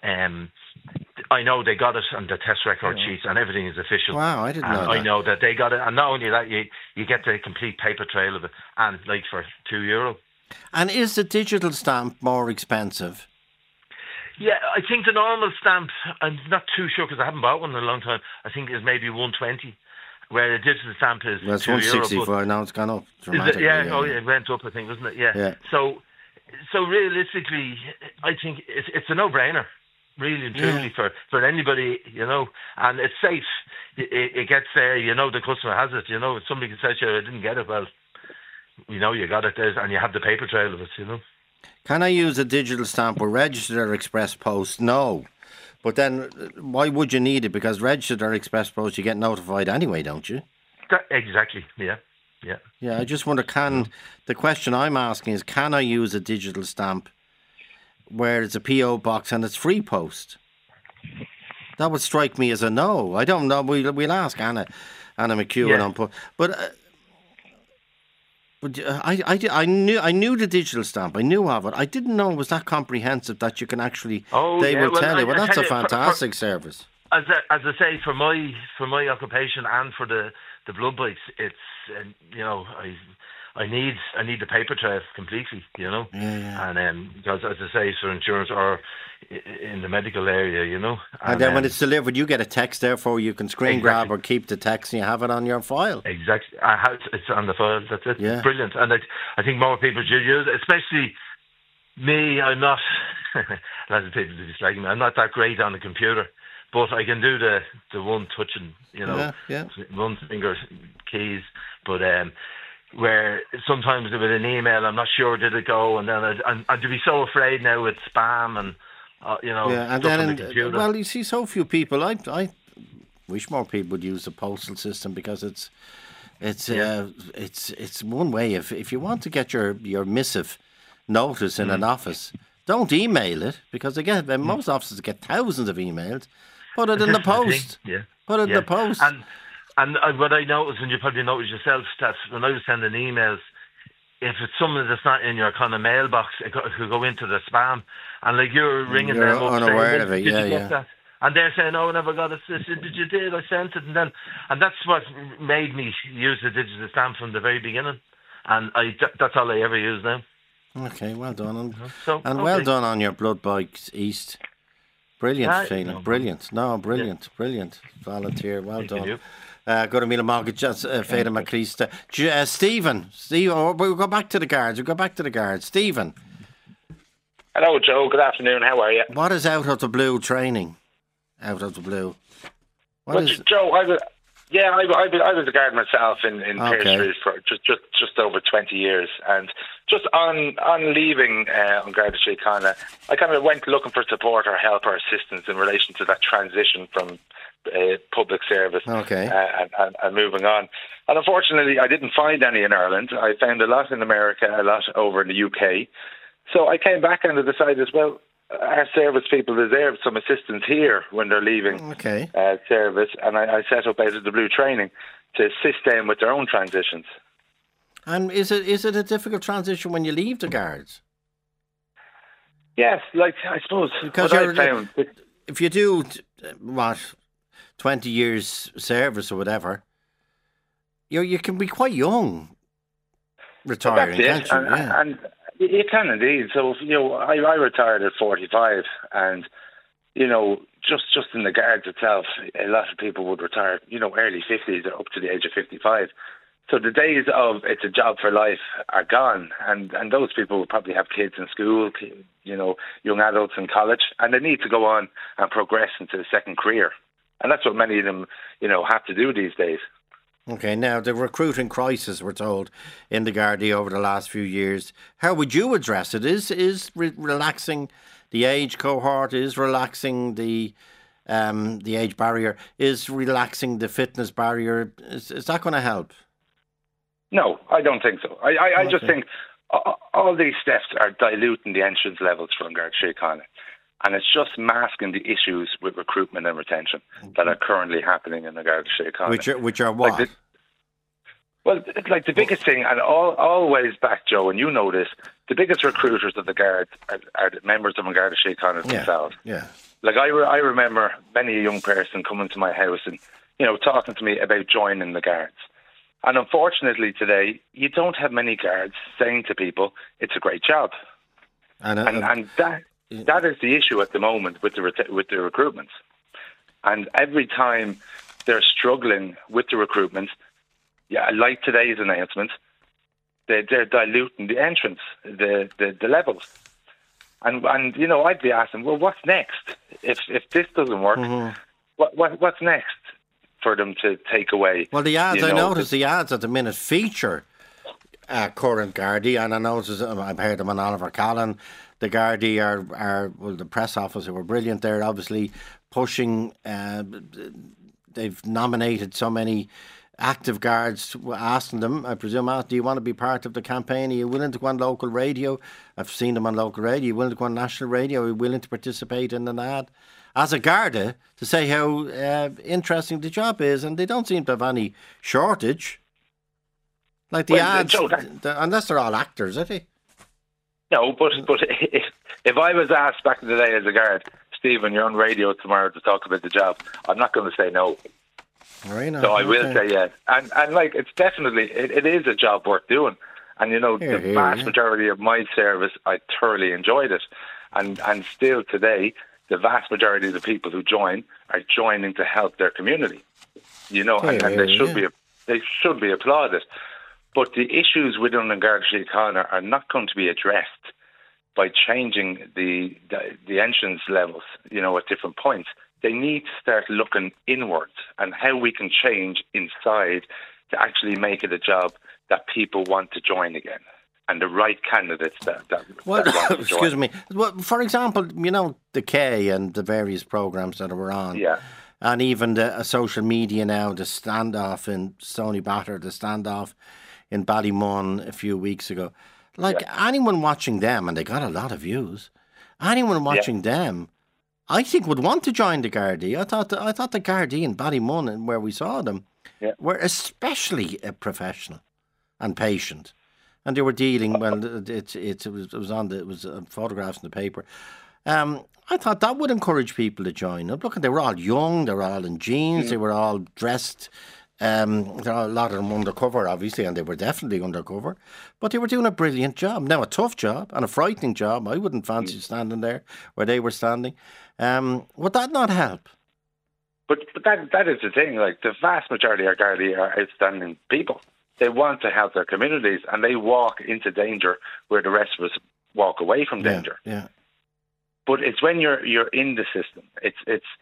I know they got it on the test record sheets, and everything is official. Wow, I didn't know that. I know that they got it, and not only that, you get the complete paper trail of it, and like for €2. And is the digital stamp more expensive? Yeah, I think the normal stamp, I'm not too sure because I haven't bought one in a long time, I think is maybe 120, where the digital stamp is well, it's €165, now it's gone up dramatically. It went up, I think, wasn't it? Yeah. So realistically, I think it's a no-brainer, really and truly, for anybody, and it's safe. It gets there, the customer has it, if somebody says to you, I didn't get it, well, you got it there, and you have the paper trail of it, Can I use a digital stamp or registered or express post? No. But then why would you need it? Because registered or express post, you get notified anyway, don't you? Exactly, yeah. Yeah, I just wonder, the question I'm asking is, can I use a digital stamp where it's a PO box and it's free post? That would strike me as a no. I don't know. We'll ask Anna McEwen. But I knew the digital stamp. I knew of it. I didn't know it was that comprehensive that you can actually. They will tell you. Well, that's a fantastic service. As I say, for my occupation and for the Blood Bikes, it's I need the paper trail completely. And because as I say, for insurance or in the medical area, And then when it's delivered, you get a text. Therefore, you can screen grab or keep the text, and you have it on your file. Exactly, it's on the file. That's it. Yeah. Brilliant. And I think more people should use it, especially me. I'm not. Lots of people do slag me. I'm not that great on the computer, but I can do the one touching, one finger keys. But where sometimes with an email, I'm not sure did it go, and then I'd be so afraid now with spam and and then well, you see, so few people. I wish more people would use the postal system because it's one way. If you want to get your missive notice in an office, don't email it because most offices get thousands of emails. Put it in the post. Put it in the post. And what I noticed, and you probably noticed yourself, that when I was sending emails, if it's something that's not in your kind of mailbox, it could go into the spam. And like you're ringing them up, unaware saying, of it, did you get that? And they're saying, "Oh, I never got it." Did you did? I sent it, and that's what made me use the digital stamp from the very beginning. And that's all I ever use now. Okay, well done, well done on your Blood Bikes East. Brilliant, Fiona. Brilliant. No, brilliant. Volunteer. Well done. Go to Mila Margaret, Fada McCreast. Stephen, we'll go back to the guards. Stephen. Hello, Joe. Good afternoon. How are you? What is out of the blue training? Out of the blue. Joe, I was a guard myself in Pearse for just over 20 years, and just on leaving on Garda Síochána, I kind of went looking for support or help or assistance in relation to that transition from public service and moving on. And unfortunately, I didn't find any in Ireland. I found a lot in America, a lot over in the UK. So I came back and I decided, well, our service people deserve some assistance here when they're leaving service, and I set up Out of the Blue training to assist them with their own transitions. And is it a difficult transition when you leave the Guards? Yes, I suppose because if you do 20 years service or whatever, you can be quite young retiring, can't you? And you can indeed. So, I retired at 45, and, just in the Guards itself, a lot of people would retire, early 50s or up to the age of 55. So the days of it's a job for life are gone, and those people will probably have kids in school, young adults in college, and they need to go on and progress into a second career. And that's what many of them, have to do these days. Okay, now the recruiting crisis, we're told, in the Gardaí over the last few years. How would you address it? Is relaxing the age cohort, is relaxing the age barrier, is relaxing the fitness barrier, is that going to help? No, I don't think so. I just think all these steps are diluting the entrance levels for Garda Síochána. And it's just masking the issues with recruitment and retention that are currently happening in the Garda Síochána. Which are what? The biggest thing, and always back, Joe, and you know this, the biggest recruiters of the Guard are the members of the Garda Síochána themselves. Yeah. Like I remember many a young person coming to my house and, talking to me about joining the Guards. And unfortunately today, you don't have many Guards saying to people, it's a great job. And that is the issue at the moment with the recruitments. And every time they're struggling with the recruitment, like today's announcement, they're diluting the entrance, the levels. And I'd be asking, well, what's next? If this doesn't work, what's next for them to take away? Well, the ads, I noticed the ads at the minute feature current Gardaí, and I noticed, I've heard them on Oliver Callan. The Gardaí are the press officer were brilliant there, obviously pushing. They've nominated so many active Guards, asking them, I presume, do you want to be part of the campaign? Are you willing to go on local radio? I've seen them on local radio. Are you willing to go on national radio? Are you willing to participate in an ad? As a Garda, to say how interesting the job is, and they don't seem to have any shortage. Like the ads, unless they're all actors, are they? No, but if I was asked back in the day as a Guard, Stephen, you're on radio tomorrow to talk about the job, I'm not going to say no. Right, so I will say yes. And it's definitely, it is a job worth doing. And, the vast majority of my service, I thoroughly enjoyed it. And still today, the vast majority of the people who join are joining to help their community. And they should be applauded. But the issues within the Garda Síochána are not going to be addressed by changing the entrance levels, at different points. They need to start looking inwards and how we can change inside to actually make it a job that people want to join again, and the right candidates that want to join. Excuse me. Well, for example, the K and the various programmes that we're on. Yeah. And even the social media now, the standoff in Stony Batter, the standoff in Ballymun a few weeks ago. Anyone watching them, and they got a lot of views, anyone watching them, I think would want to join the Gardaí. I thought the Gardaí in Ballymun, and where we saw them, were especially professional and patient, and they were dealing well. It was photographs in the paper. I thought that would encourage people to join. Look, they were all young, they were all in jeans, they were all dressed. There are a lot of them undercover, obviously, and they were definitely undercover. But they were doing a brilliant job. Now, a tough job and a frightening job. I wouldn't fancy standing there where they were standing. Would that not help? But that is the thing. Like, the vast majority of Gardaí are outstanding people. They want to help their communities, and they walk into danger where the rest of us walk away from danger. Yeah. But it's when you're in the system. It's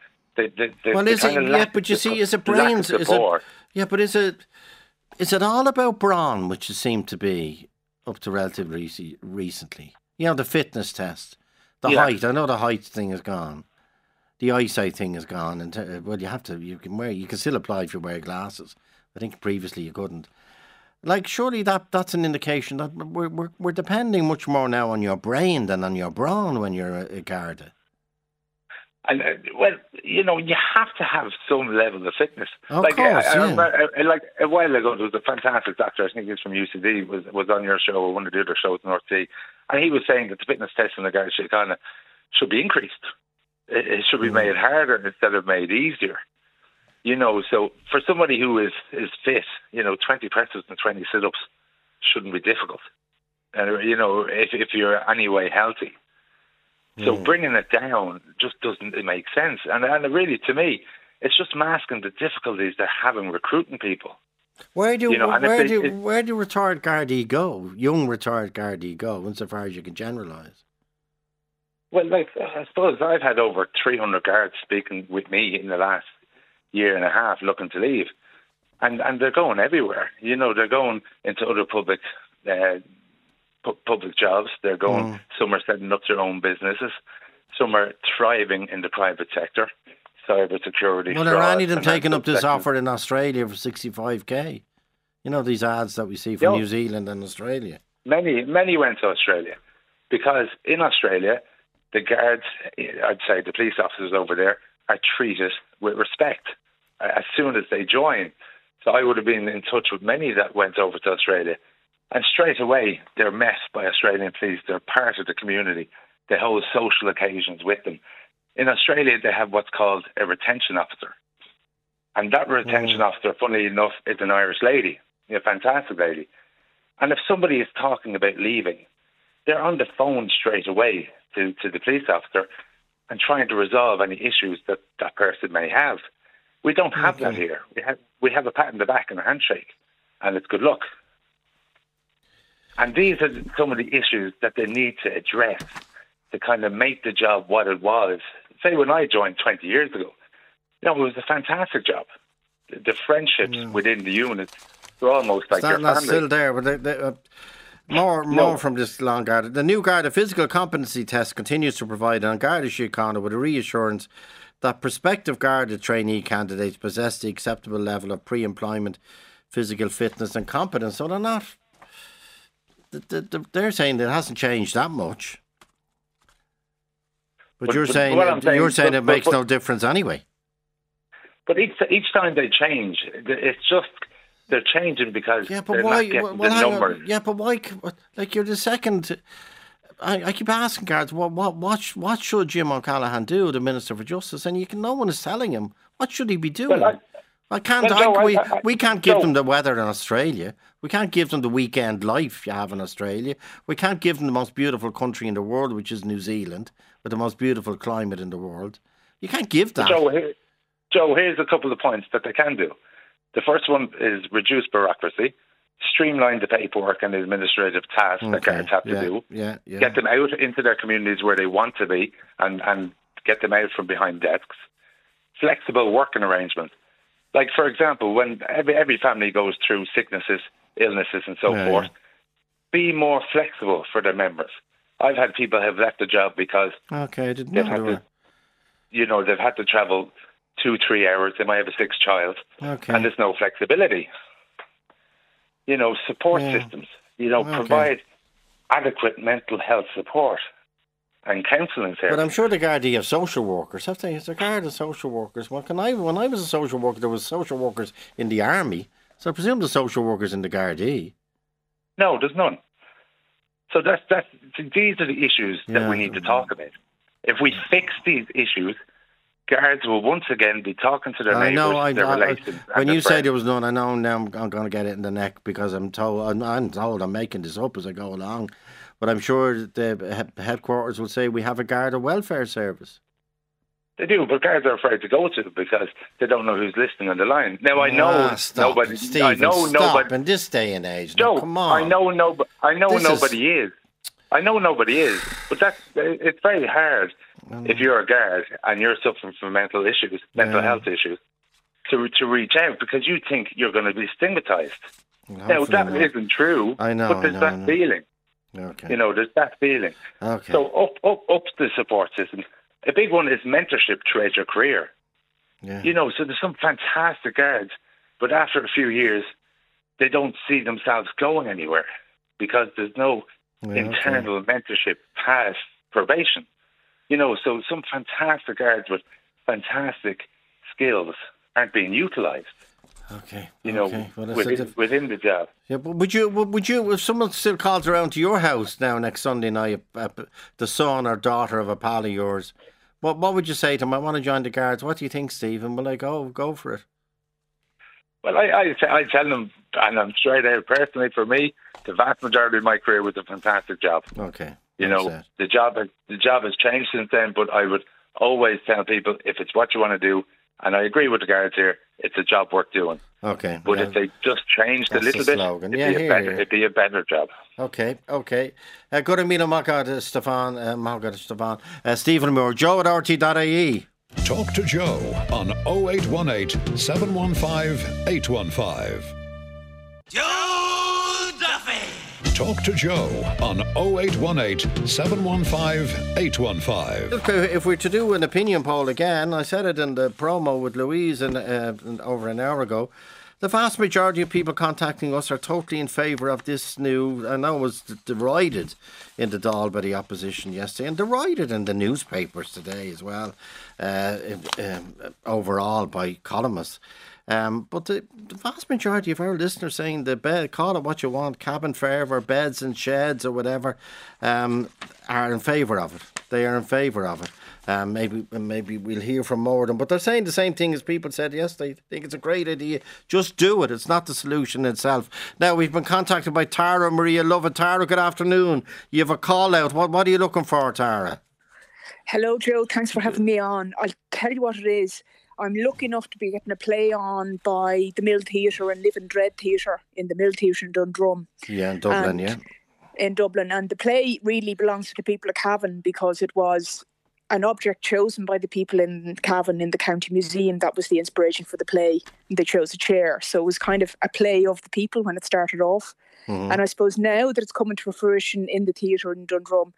is it? Yeah, but you see, is it brains? But is it all about brawn, which it seemed to be up to relatively recently? The fitness test, the height. I know the height thing is gone, the eyesight thing is gone, and you can still apply if you wear glasses. I think previously you couldn't. Surely that's an indication that we're depending much more now on your brain than on your brawn when you're a Garda. And you have to have some level of fitness. Of course, I remember, a while ago, there was a fantastic doctor, I think he was from UCD, was on your show, or one of the other shows in North Sea, and he was saying that the fitness test in the Garda Síochána should be increased. It should be made harder instead of made easier. You know, so for somebody who is fit, 20 presses and 20 sit-ups shouldn't be difficult. And, if you're anyway healthy. So bringing it down just doesn't make sense. And really, to me, it's just masking the difficulties they're having recruiting people. Where do retired Gardaí go? Young retired Gardaí go, insofar as you can generalise? Well, I suppose I've had over 300 guards speaking with me in the last year and a half looking to leave. And they're going everywhere. They're going into other public jobs. They're going, some are setting up their own businesses. Some are thriving in the private sector. Cyber security. Well, are any of them taking up this offer in Australia for 65k? These ads that we see from New Zealand and Australia. Many went to Australia because in Australia, the guards, I'd say the police officers over there, are treated with respect as soon as they join. So I would have been in touch with many that went over to Australia. And straight away, they're met by Australian police. They're part of the community. They hold social occasions with them. In Australia, they have what's called a retention officer. And that retention officer, funnily enough, is an Irish lady, a fantastic lady. And if somebody is talking about leaving, they're on the phone straight away to the police officer and trying to resolve any issues that that person may have. We don't have that here. We have a pat on the back and a handshake, and it's good luck. And these are some of the issues that they need to address to kind of make the job what it was. Say when I joined 20 years ago, it was a fantastic job. The friendships within the unit were almost like your family. That's still there, but more from this long Garda. The new Garda physical competency test continues to provide an Garda Síochána with a reassurance that prospective Garda trainee candidates possess the acceptable level of pre-employment physical fitness and competence. So they're not. They're saying that it hasn't changed that much. But you're saying it makes no difference anyway. But each time they change, it's just they're changing because they're not getting the numbers. Yeah, but why? Like you're the second. I keep asking guards, what should Jim O'Callaghan do, the Minister for Justice? And no one is telling him what should he be doing. We can't give them the weather in Australia. We can't give them the weekend life you have in Australia. We can't give them the most beautiful country in the world, which is New Zealand, with the most beautiful climate in the world. You can't give that. Joe, here's a couple of points that they can do. The first one is reduce bureaucracy, streamline the paperwork and the administrative tasks that guards have to do. Get them out into their communities where they want to be and get them out from behind desks. Flexible working arrangements. Like, for example, when every family goes through sicknesses, illnesses and so forth, be more flexible for their members. I've had people have left the job because I didn't know they've had to travel 2-3 hours. They might have a sick child, and there's no flexibility. Support systems. Provide adequate mental health support and counselling services. But I'm sure the Gardaí have social workers, have they? It's a guard of social workers. When I was a social worker, there was social workers in the army. So I presume the social workers in the Gardaí. No, there's none. So these are the issues that we need to talk about. If we fix these issues, guards will once again be talking to their neighbours, their relations. When you say there was none, I know now I'm going to get it in the neck because I'm told I'm making this up as I go along. But I'm sure the headquarters will say we have a Garda welfare service. They do, but guards are afraid to go to it because they don't know who's listening on the line. Now I know nobody. Stephen, I know nobody in this day and age. Joe, now, come on. I know nobody is. I know nobody is, but it's very hard if you're a guard and you're suffering from mental health issues, to reach out because you think you're going to be stigmatised. Now that isn't true. I know, but there's that feeling. Okay. There's that feeling. Okay. So up the support system. A big one is mentorship throughout your career. Yeah. So there's some fantastic guards, but after a few years, they don't see themselves going anywhere because there's no internal mentorship past probation. So some fantastic guards with fantastic skills aren't being utilised. Okay. Within the job. Yeah, but would you, if someone still calls around to your house now next Sunday night, the son or daughter of a pal of yours, What would you say to them? I want to join the Guards. What do you think, Stephen? Will I go for it? Well, I tell them, and I'm straight out personally, for me, the vast majority of my career was a fantastic job. Okay. The job has changed since then, but I would always tell people, if it's what you want to do, and I agree with the Guards here, it's a job worth doing. Okay. But if they just changed a little bit, it'd be a better job. Okay. Good meet Stefan. Stephen Moore, joe@rte.ie. Talk to Joe on 0818 715 815. Joe Duffy. Talk to Joe on 0818 715 815. Look, if we're to do an opinion poll again, I said it in the promo with Louise over an hour ago, the vast majority of people contacting us are totally in favour of this new. I know it was derided in the Dáil by the opposition yesterday and derided in the newspapers today as well, overall by columnists. But the vast majority of our listeners saying the bed, call it what you want, cabin fare or beds and sheds or whatever, are in favour of it. They are in favour of it. Maybe we'll hear from more of them. But they're saying the same thing as people said yesterday. They think it's a great idea. Just do it. It's not the solution itself. Now, we've been contacted by Tara Maria Lovett. Tara, good afternoon. You have a call out. What are you looking for, Tara? Hello, Joe. Thanks for having me on. I'll tell you what it is. I'm lucky enough to be getting a play on by the Mill Theatre and Live and Dread Theatre in the Mill Theatre in Dundrum. Yeah, in Dublin, in Dublin. And the play really belongs to the people of Cavan because it was an object chosen by the people in Cavan in the County Museum. That was the inspiration for the play. They chose a chair. So it was kind of a play of the people when it started off. Mm-hmm. And I suppose now that it's coming to fruition in the theatre in Dundrum,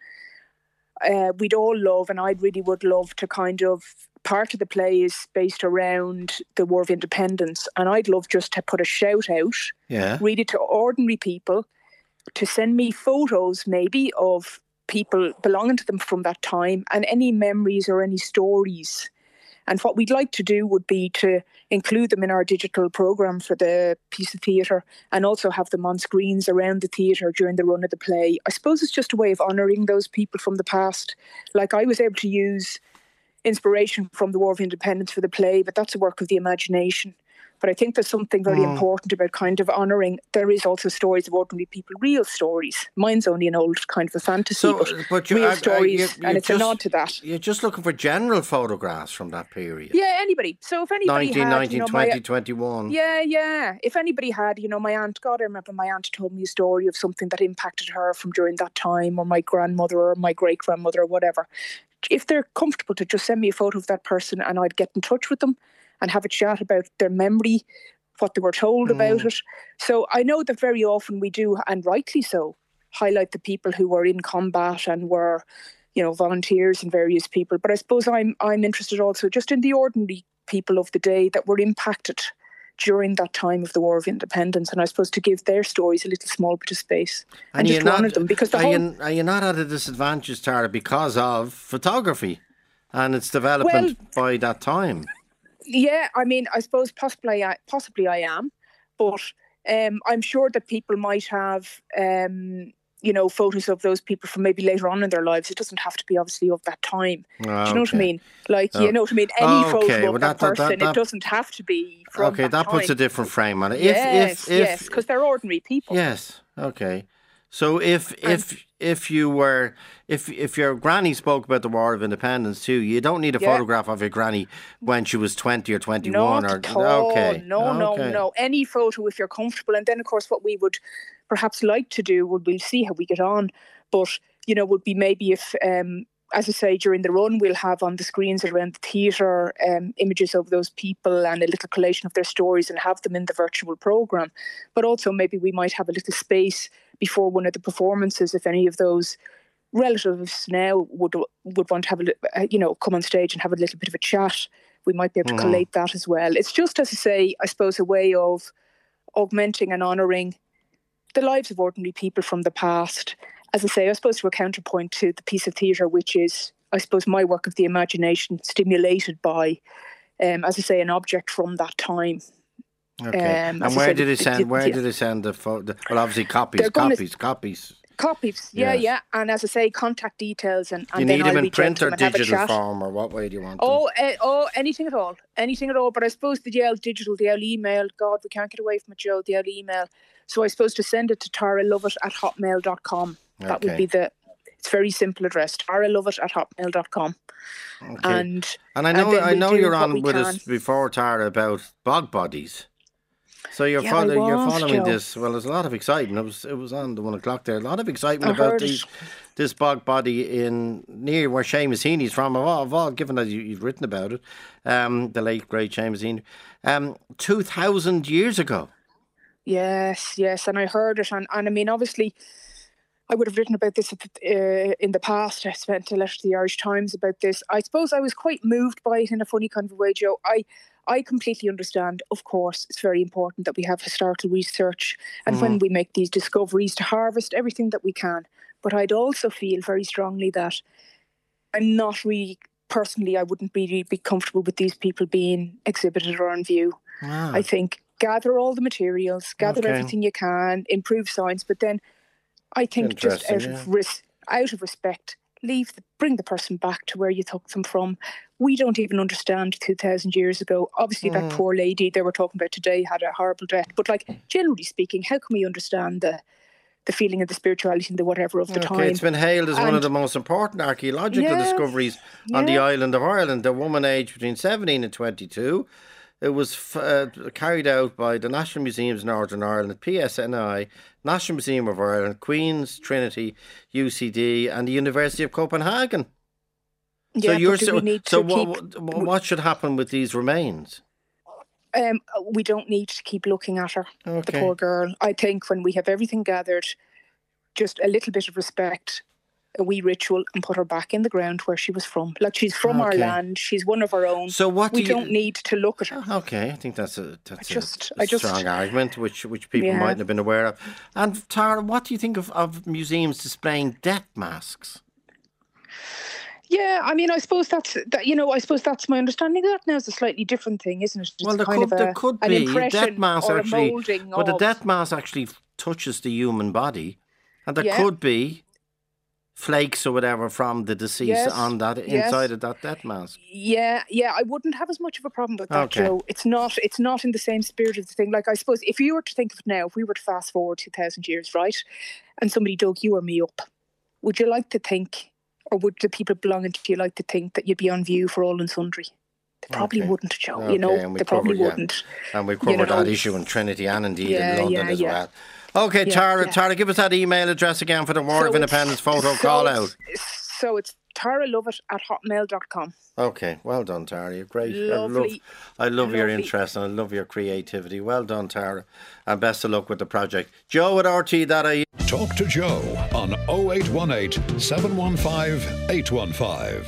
we'd all love, and I really would love to kind of, part of the play is based around the War of Independence. And I'd love just to put a shout out, really to ordinary people, to send me photos maybe of people belonging to them from that time and any memories or any stories. And what we'd like to do would be to include them in our digital programme for the piece of theatre and also have them on screens around the theatre during the run of the play. I suppose it's just a way of honouring those people from the past. Like, I was able to use inspiration from the War of Independence for the play, but that's a work of the imagination. But I think there's something very important about kind of honouring. There is also stories of ordinary people, real stories. Mine's only an old kind of a fantasy, but real stories, and it's a nod to that. You're just looking for general photographs from that period? Yeah, anybody. So if anybody 19, 20, 21. Yeah. If anybody had, my aunt, God, I remember my aunt told me a story of something that impacted her from during that time, or my grandmother or my great-grandmother or whatever. If they're comfortable to just send me a photo of that person and I'd get in touch with them and have a chat about their memory, what they were told about it. So I know that very often we do, and rightly so, highlight the people who were in combat and were, volunteers and various people. But I suppose I'm interested also just in the ordinary people of the day that were impacted during that time of the War of Independence, and I suppose to give their stories a little small bit of space and just honour them. Because are you not at a disadvantage, Tara, because of photography and its development by that time? Yeah, I mean, I suppose possibly I am, but I'm sure that people might have, photos of those people from maybe later on in their lives. It doesn't have to be obviously of that time. Do you know what I mean? Like, you know what I mean? Any photo of that person, it doesn't have to be from that that time. Puts a different frame on it. Yes, because they're ordinary people. Yes, okay. So if your granny spoke about the War of Independence too, you don't need a photograph of your granny when she was 20 or 21. Not at all. No. Any photo if you're comfortable. And then, of course, what we would perhaps like to do we'll see how we get on. But, would be maybe if, as I say, during the run, we'll have on the screens around the theatre images of those people and a little collation of their stories and have them in the virtual programme. But also maybe we might have a little space before one of the performances, if any of those relatives now would want to have come on stage and have a little bit of a chat. We might be able to collate that as well. It's just, as I say, I suppose, a way of augmenting and honouring the lives of ordinary people from the past. As I say, I suppose to a counterpoint to the piece of theatre, which is, I suppose, my work of the imagination stimulated by, as I say, an object from that time. Okay. And where did they send the photo? Well, obviously copies. Copies, yeah. And as I say, contact details, and you then need I'll them in reach out print to or them and have a digital chat. form, or what way do you want them? Anything at all. But I suppose the old digital, the old email, God, we can't get away from it, Joe, the old email. So I suppose to send it to taralovett@hotmail.com. That would be it's very simple address, taralovett@hotmail.com. Okay. And I know you're on with us before, Tara, about bog bodies. So you're following this. Well, there's a lot of excitement. It was on the 1 o'clock there. A lot of excitement about this bog body near where Seamus Heaney's from. Of all, given that you've written about it, the late great Seamus Heaney, 2,000 years ago. Yes, and I heard it, and I mean, obviously, I would have written about this in the past. I sent a letter to the Irish Times about this. I suppose I was quite moved by it in a funny kind of way, Joe. I completely understand, of course, it's very important that we have historical research and when we make these discoveries to harvest everything that we can. But I'd also feel very strongly that I'm not really, personally, I wouldn't really be comfortable with these people being exhibited or on view. Wow. I think gather all the materials, gather everything you can, improve science, but then I think just out of respect, bring the person back to where you took them from. We don't even understand 2,000 years ago. Obviously, that poor lady they were talking about today had a horrible death. But generally speaking, how can we understand the feeling of the spirituality and the whatever of the time? It's been hailed as one of the most important archaeological discoveries on the island of Ireland. A woman aged between 17 and 22. It was carried out by the National Museums of Northern Ireland, PSNI, National Museum of Ireland, Queen's, Trinity, UCD and the University of Copenhagen. Yeah, what should happen with these remains? We don't need to keep looking at her, the poor girl. I think when we have everything gathered, just a little bit of respect, a wee ritual, and put her back in the ground where she was from. She's from our land. She's one of our own. So we don't need to look at her. Okay, I think that's a strong argument, which people mightn't have been aware of. And Tara, what do you think of museums displaying death masks? Yeah, I mean, I suppose that's my understanding. That now is a slightly different thing, isn't it? Well, there could be a death mask actually, but the death mask actually touches the human body, and there could be flakes or whatever from the deceased on that inside of that death mask. Yeah, I wouldn't have as much of a problem with that, Joe. It's not in the same spirit of the thing. I suppose if you were to think of it now, if we were to fast forward 2,000 years, right, and somebody dug you or me up, would you like to think, or would the people belonging to you like to think that you'd be on view for all and sundry? They probably wouldn't, Joe. They probably wouldn't. And we covered that issue in Trinity and indeed in London as well. Okay, Tara, give us that email address again for the War of Independence photo call out. So it's taralovett@hotmail.com. Okay, well done, Tara. You're great. Lovely. I love your interest and I love your creativity. Well done, Tara. And best of luck with the project. Joe at RT.ie. Talk to Joe on 0818 715 815.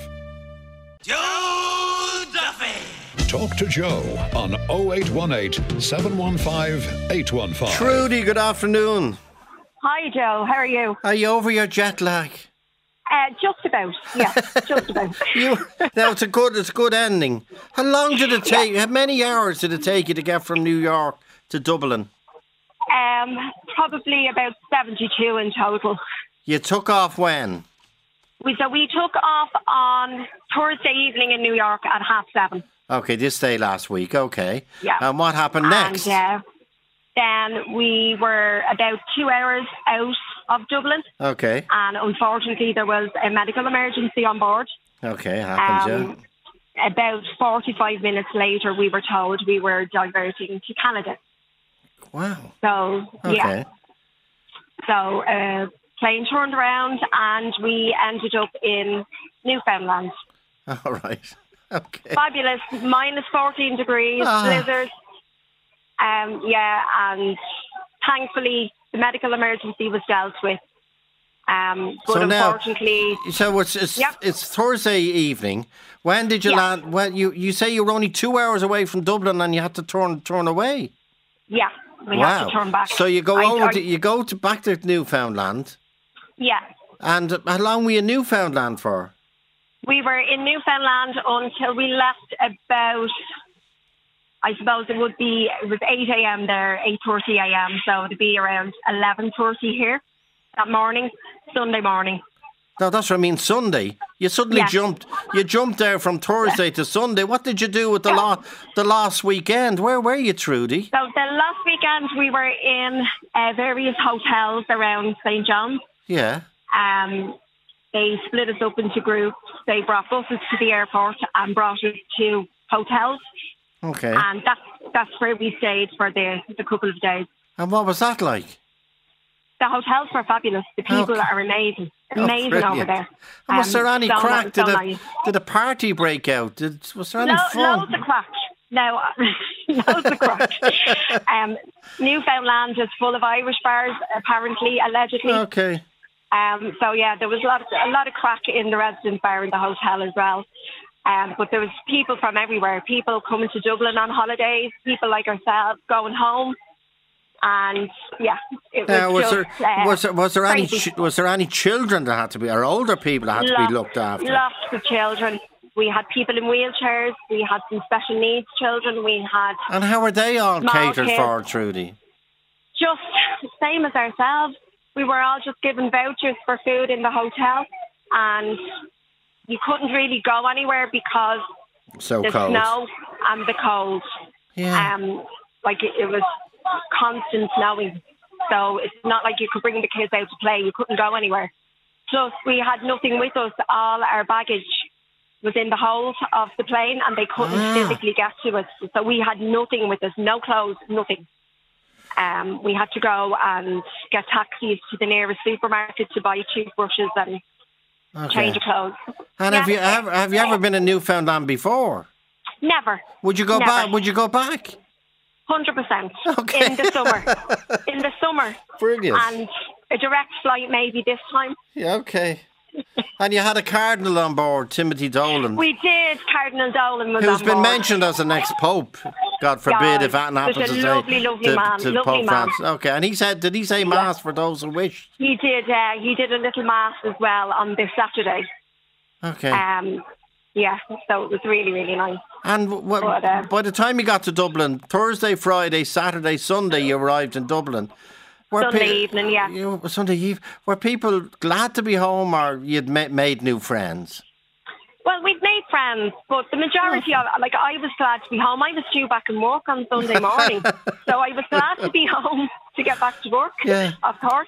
Joe Duffy. Talk to Joe on 0818 715 815. Trudy, good afternoon. Hi, Joe. How are you? Are you over your jet lag? Just about. Yeah, just about. Now it's a good ending. How long did it take? How many hours did it take you to get from New York to Dublin? Probably about 72 in total. You took off when? We took off on Thursday evening in New York at 7:30. Okay, this day last week. Okay. Yeah. And what happened next? Then we were about 2 hours out of Dublin. Okay. And unfortunately, there was a medical emergency on board. Okay, happens, About 45 minutes later, we were told we were diverting to Canada. Wow. So, okay. So, plane turned around and we ended up in Newfoundland. All right. Okay. Fabulous. Minus 14 degrees, blizzard. And thankfully the medical emergency was dealt with. But unfortunately... So it's Thursday evening. When did you land? Well, you say you were only 2 hours away from Dublin and you had to turn away. Yeah, we had to turn back. So you go back to Newfoundland. Yeah. And how long were you in Newfoundland for? We were in Newfoundland until we left about, I suppose it was 8 a.m. there, 8:30 a.m. So it'd be around 11:30 here. that morning, Sunday morning. No, that's what I mean, Sunday. You suddenly jumped. You jumped there from Thursday to Sunday. What did you do with the last weekend? Where were you, Trudy? So the last weekend we were in various hotels around St. John's. Yeah. They split us up into groups. They brought buses to the airport and brought us to hotels. Okay. And that's where we stayed for the couple of days. And what was that like? The hotels were fabulous. The people are amazing. Amazing over there. And was there any crack? Nice. Did a party break out? Was there any fun? Loads of crack. No, loads of crack. Newfoundland is full of Irish bars, apparently, allegedly. Okay. So yeah, there was a lot of crack in the residence bar in the hotel as well. But there was people from everywhere. People coming to Dublin on holidays. People like ourselves going home. And yeah, it was was there any children that had to be, or older people that had to be looked after? Lots of children. We had people in wheelchairs. We had some special needs children. We had. And how were they all catered for, Trudy? Just the same as ourselves. We were all just given vouchers for food in the hotel, and you couldn't really go anywhere because the snow and the cold. Yeah. It was constant snowing, so it's not like you could bring the kids out to play. You couldn't go anywhere. Plus, we had nothing with us. All our baggage was in the hold of the plane, and they couldn't physically get to us. So we had nothing with us, no clothes, nothing. We had to go and get taxis to the nearest supermarket to buy toothbrushes and change of clothes. And have you ever been in Newfoundland before? Never. Would you go back? Would you go back? 100%. Okay. In the summer. Brilliant. And a direct flight maybe this time. Yeah, okay. And you had a cardinal on board, Timothy Dolan. We did. Cardinal Dolan was who's been mentioned as the next Pope. God forbid if that happens to Pope Francis. Okay, and did he say Mass for those who wish? He did. He did a little Mass as well on this Saturday. Okay. Yeah, so it was really, really nice. And by the time you got to Dublin, Thursday, Friday, Saturday, Sunday, you arrived in Dublin. Sunday evening, yeah. Sunday evening. Were people glad to be home, or you'd made new friends? Well, we'd made friends, but the majority of it, I was glad to be home. I was due back in work on Sunday morning, so I was glad to be home to get back to work, of course.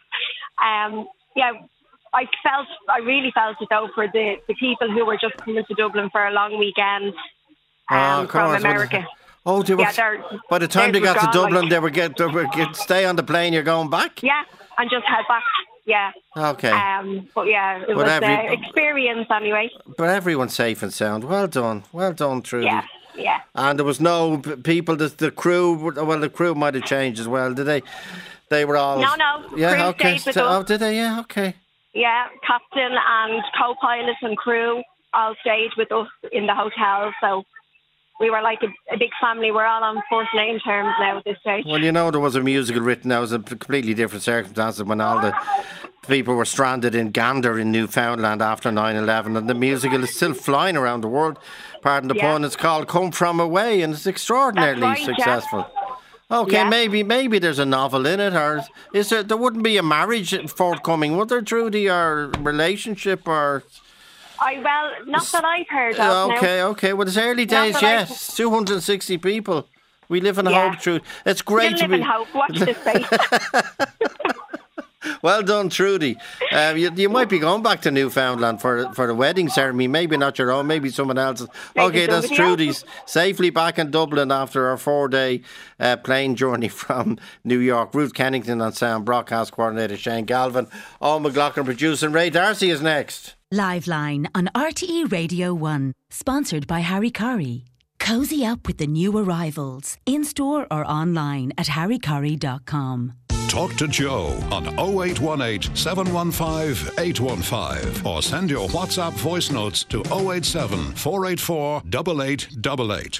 I really felt it though for the people who were just coming to Dublin for a long weekend from America. By the time they got to Dublin, they were stay on the plane. You're going back. Yeah, and just head back. Yeah. Okay. But yeah, it was an experience anyway. But everyone's safe and sound. Well done, Trudy. Yeah. And there was no people. The crew. Well, the crew might have changed as well. Did they? They were all. No. Yeah. Crew Okay. stayed with us. Oh, did they? Yeah. Okay. Yeah, captain and co-pilots and crew all stayed with us in the hotel, so we were like a big family. We're all on first name terms now at this stage. Well, there was a musical written. Now it was a completely different circumstances when all the people were stranded in Gander in Newfoundland after 9/11, and the musical is still flying around the world. Pardon the pun. It's called "Come From Away," and it's extraordinarily successful. Yeah. Okay, maybe there's a novel in it, or is there? There wouldn't be a marriage forthcoming, would there, Trudy, or relationship, or? Not that I've heard of. Okay. Well, it's early days. Yes, 260 people. We live in hope, Trudy. It's great to be. Live in hope. Watch this space. Well done, Trudy. You might be going back to Newfoundland for the wedding ceremony. Maybe not your own, maybe someone else's. Okay, that's Trudy's. Safely back in Dublin after our 4-day plane journey from New York. Ruth Kennington on sound, broadcast coordinator Shane Galvin, Owen McLaughlin producing. Ray Darcy is next. Live Line on RTE Radio 1, sponsored by Harry Curry. Cozy up with the new arrivals, in-store or online at harrycurry.com. Talk to Joe on 0818 715 815 or send your WhatsApp voice notes to 087 484 8888.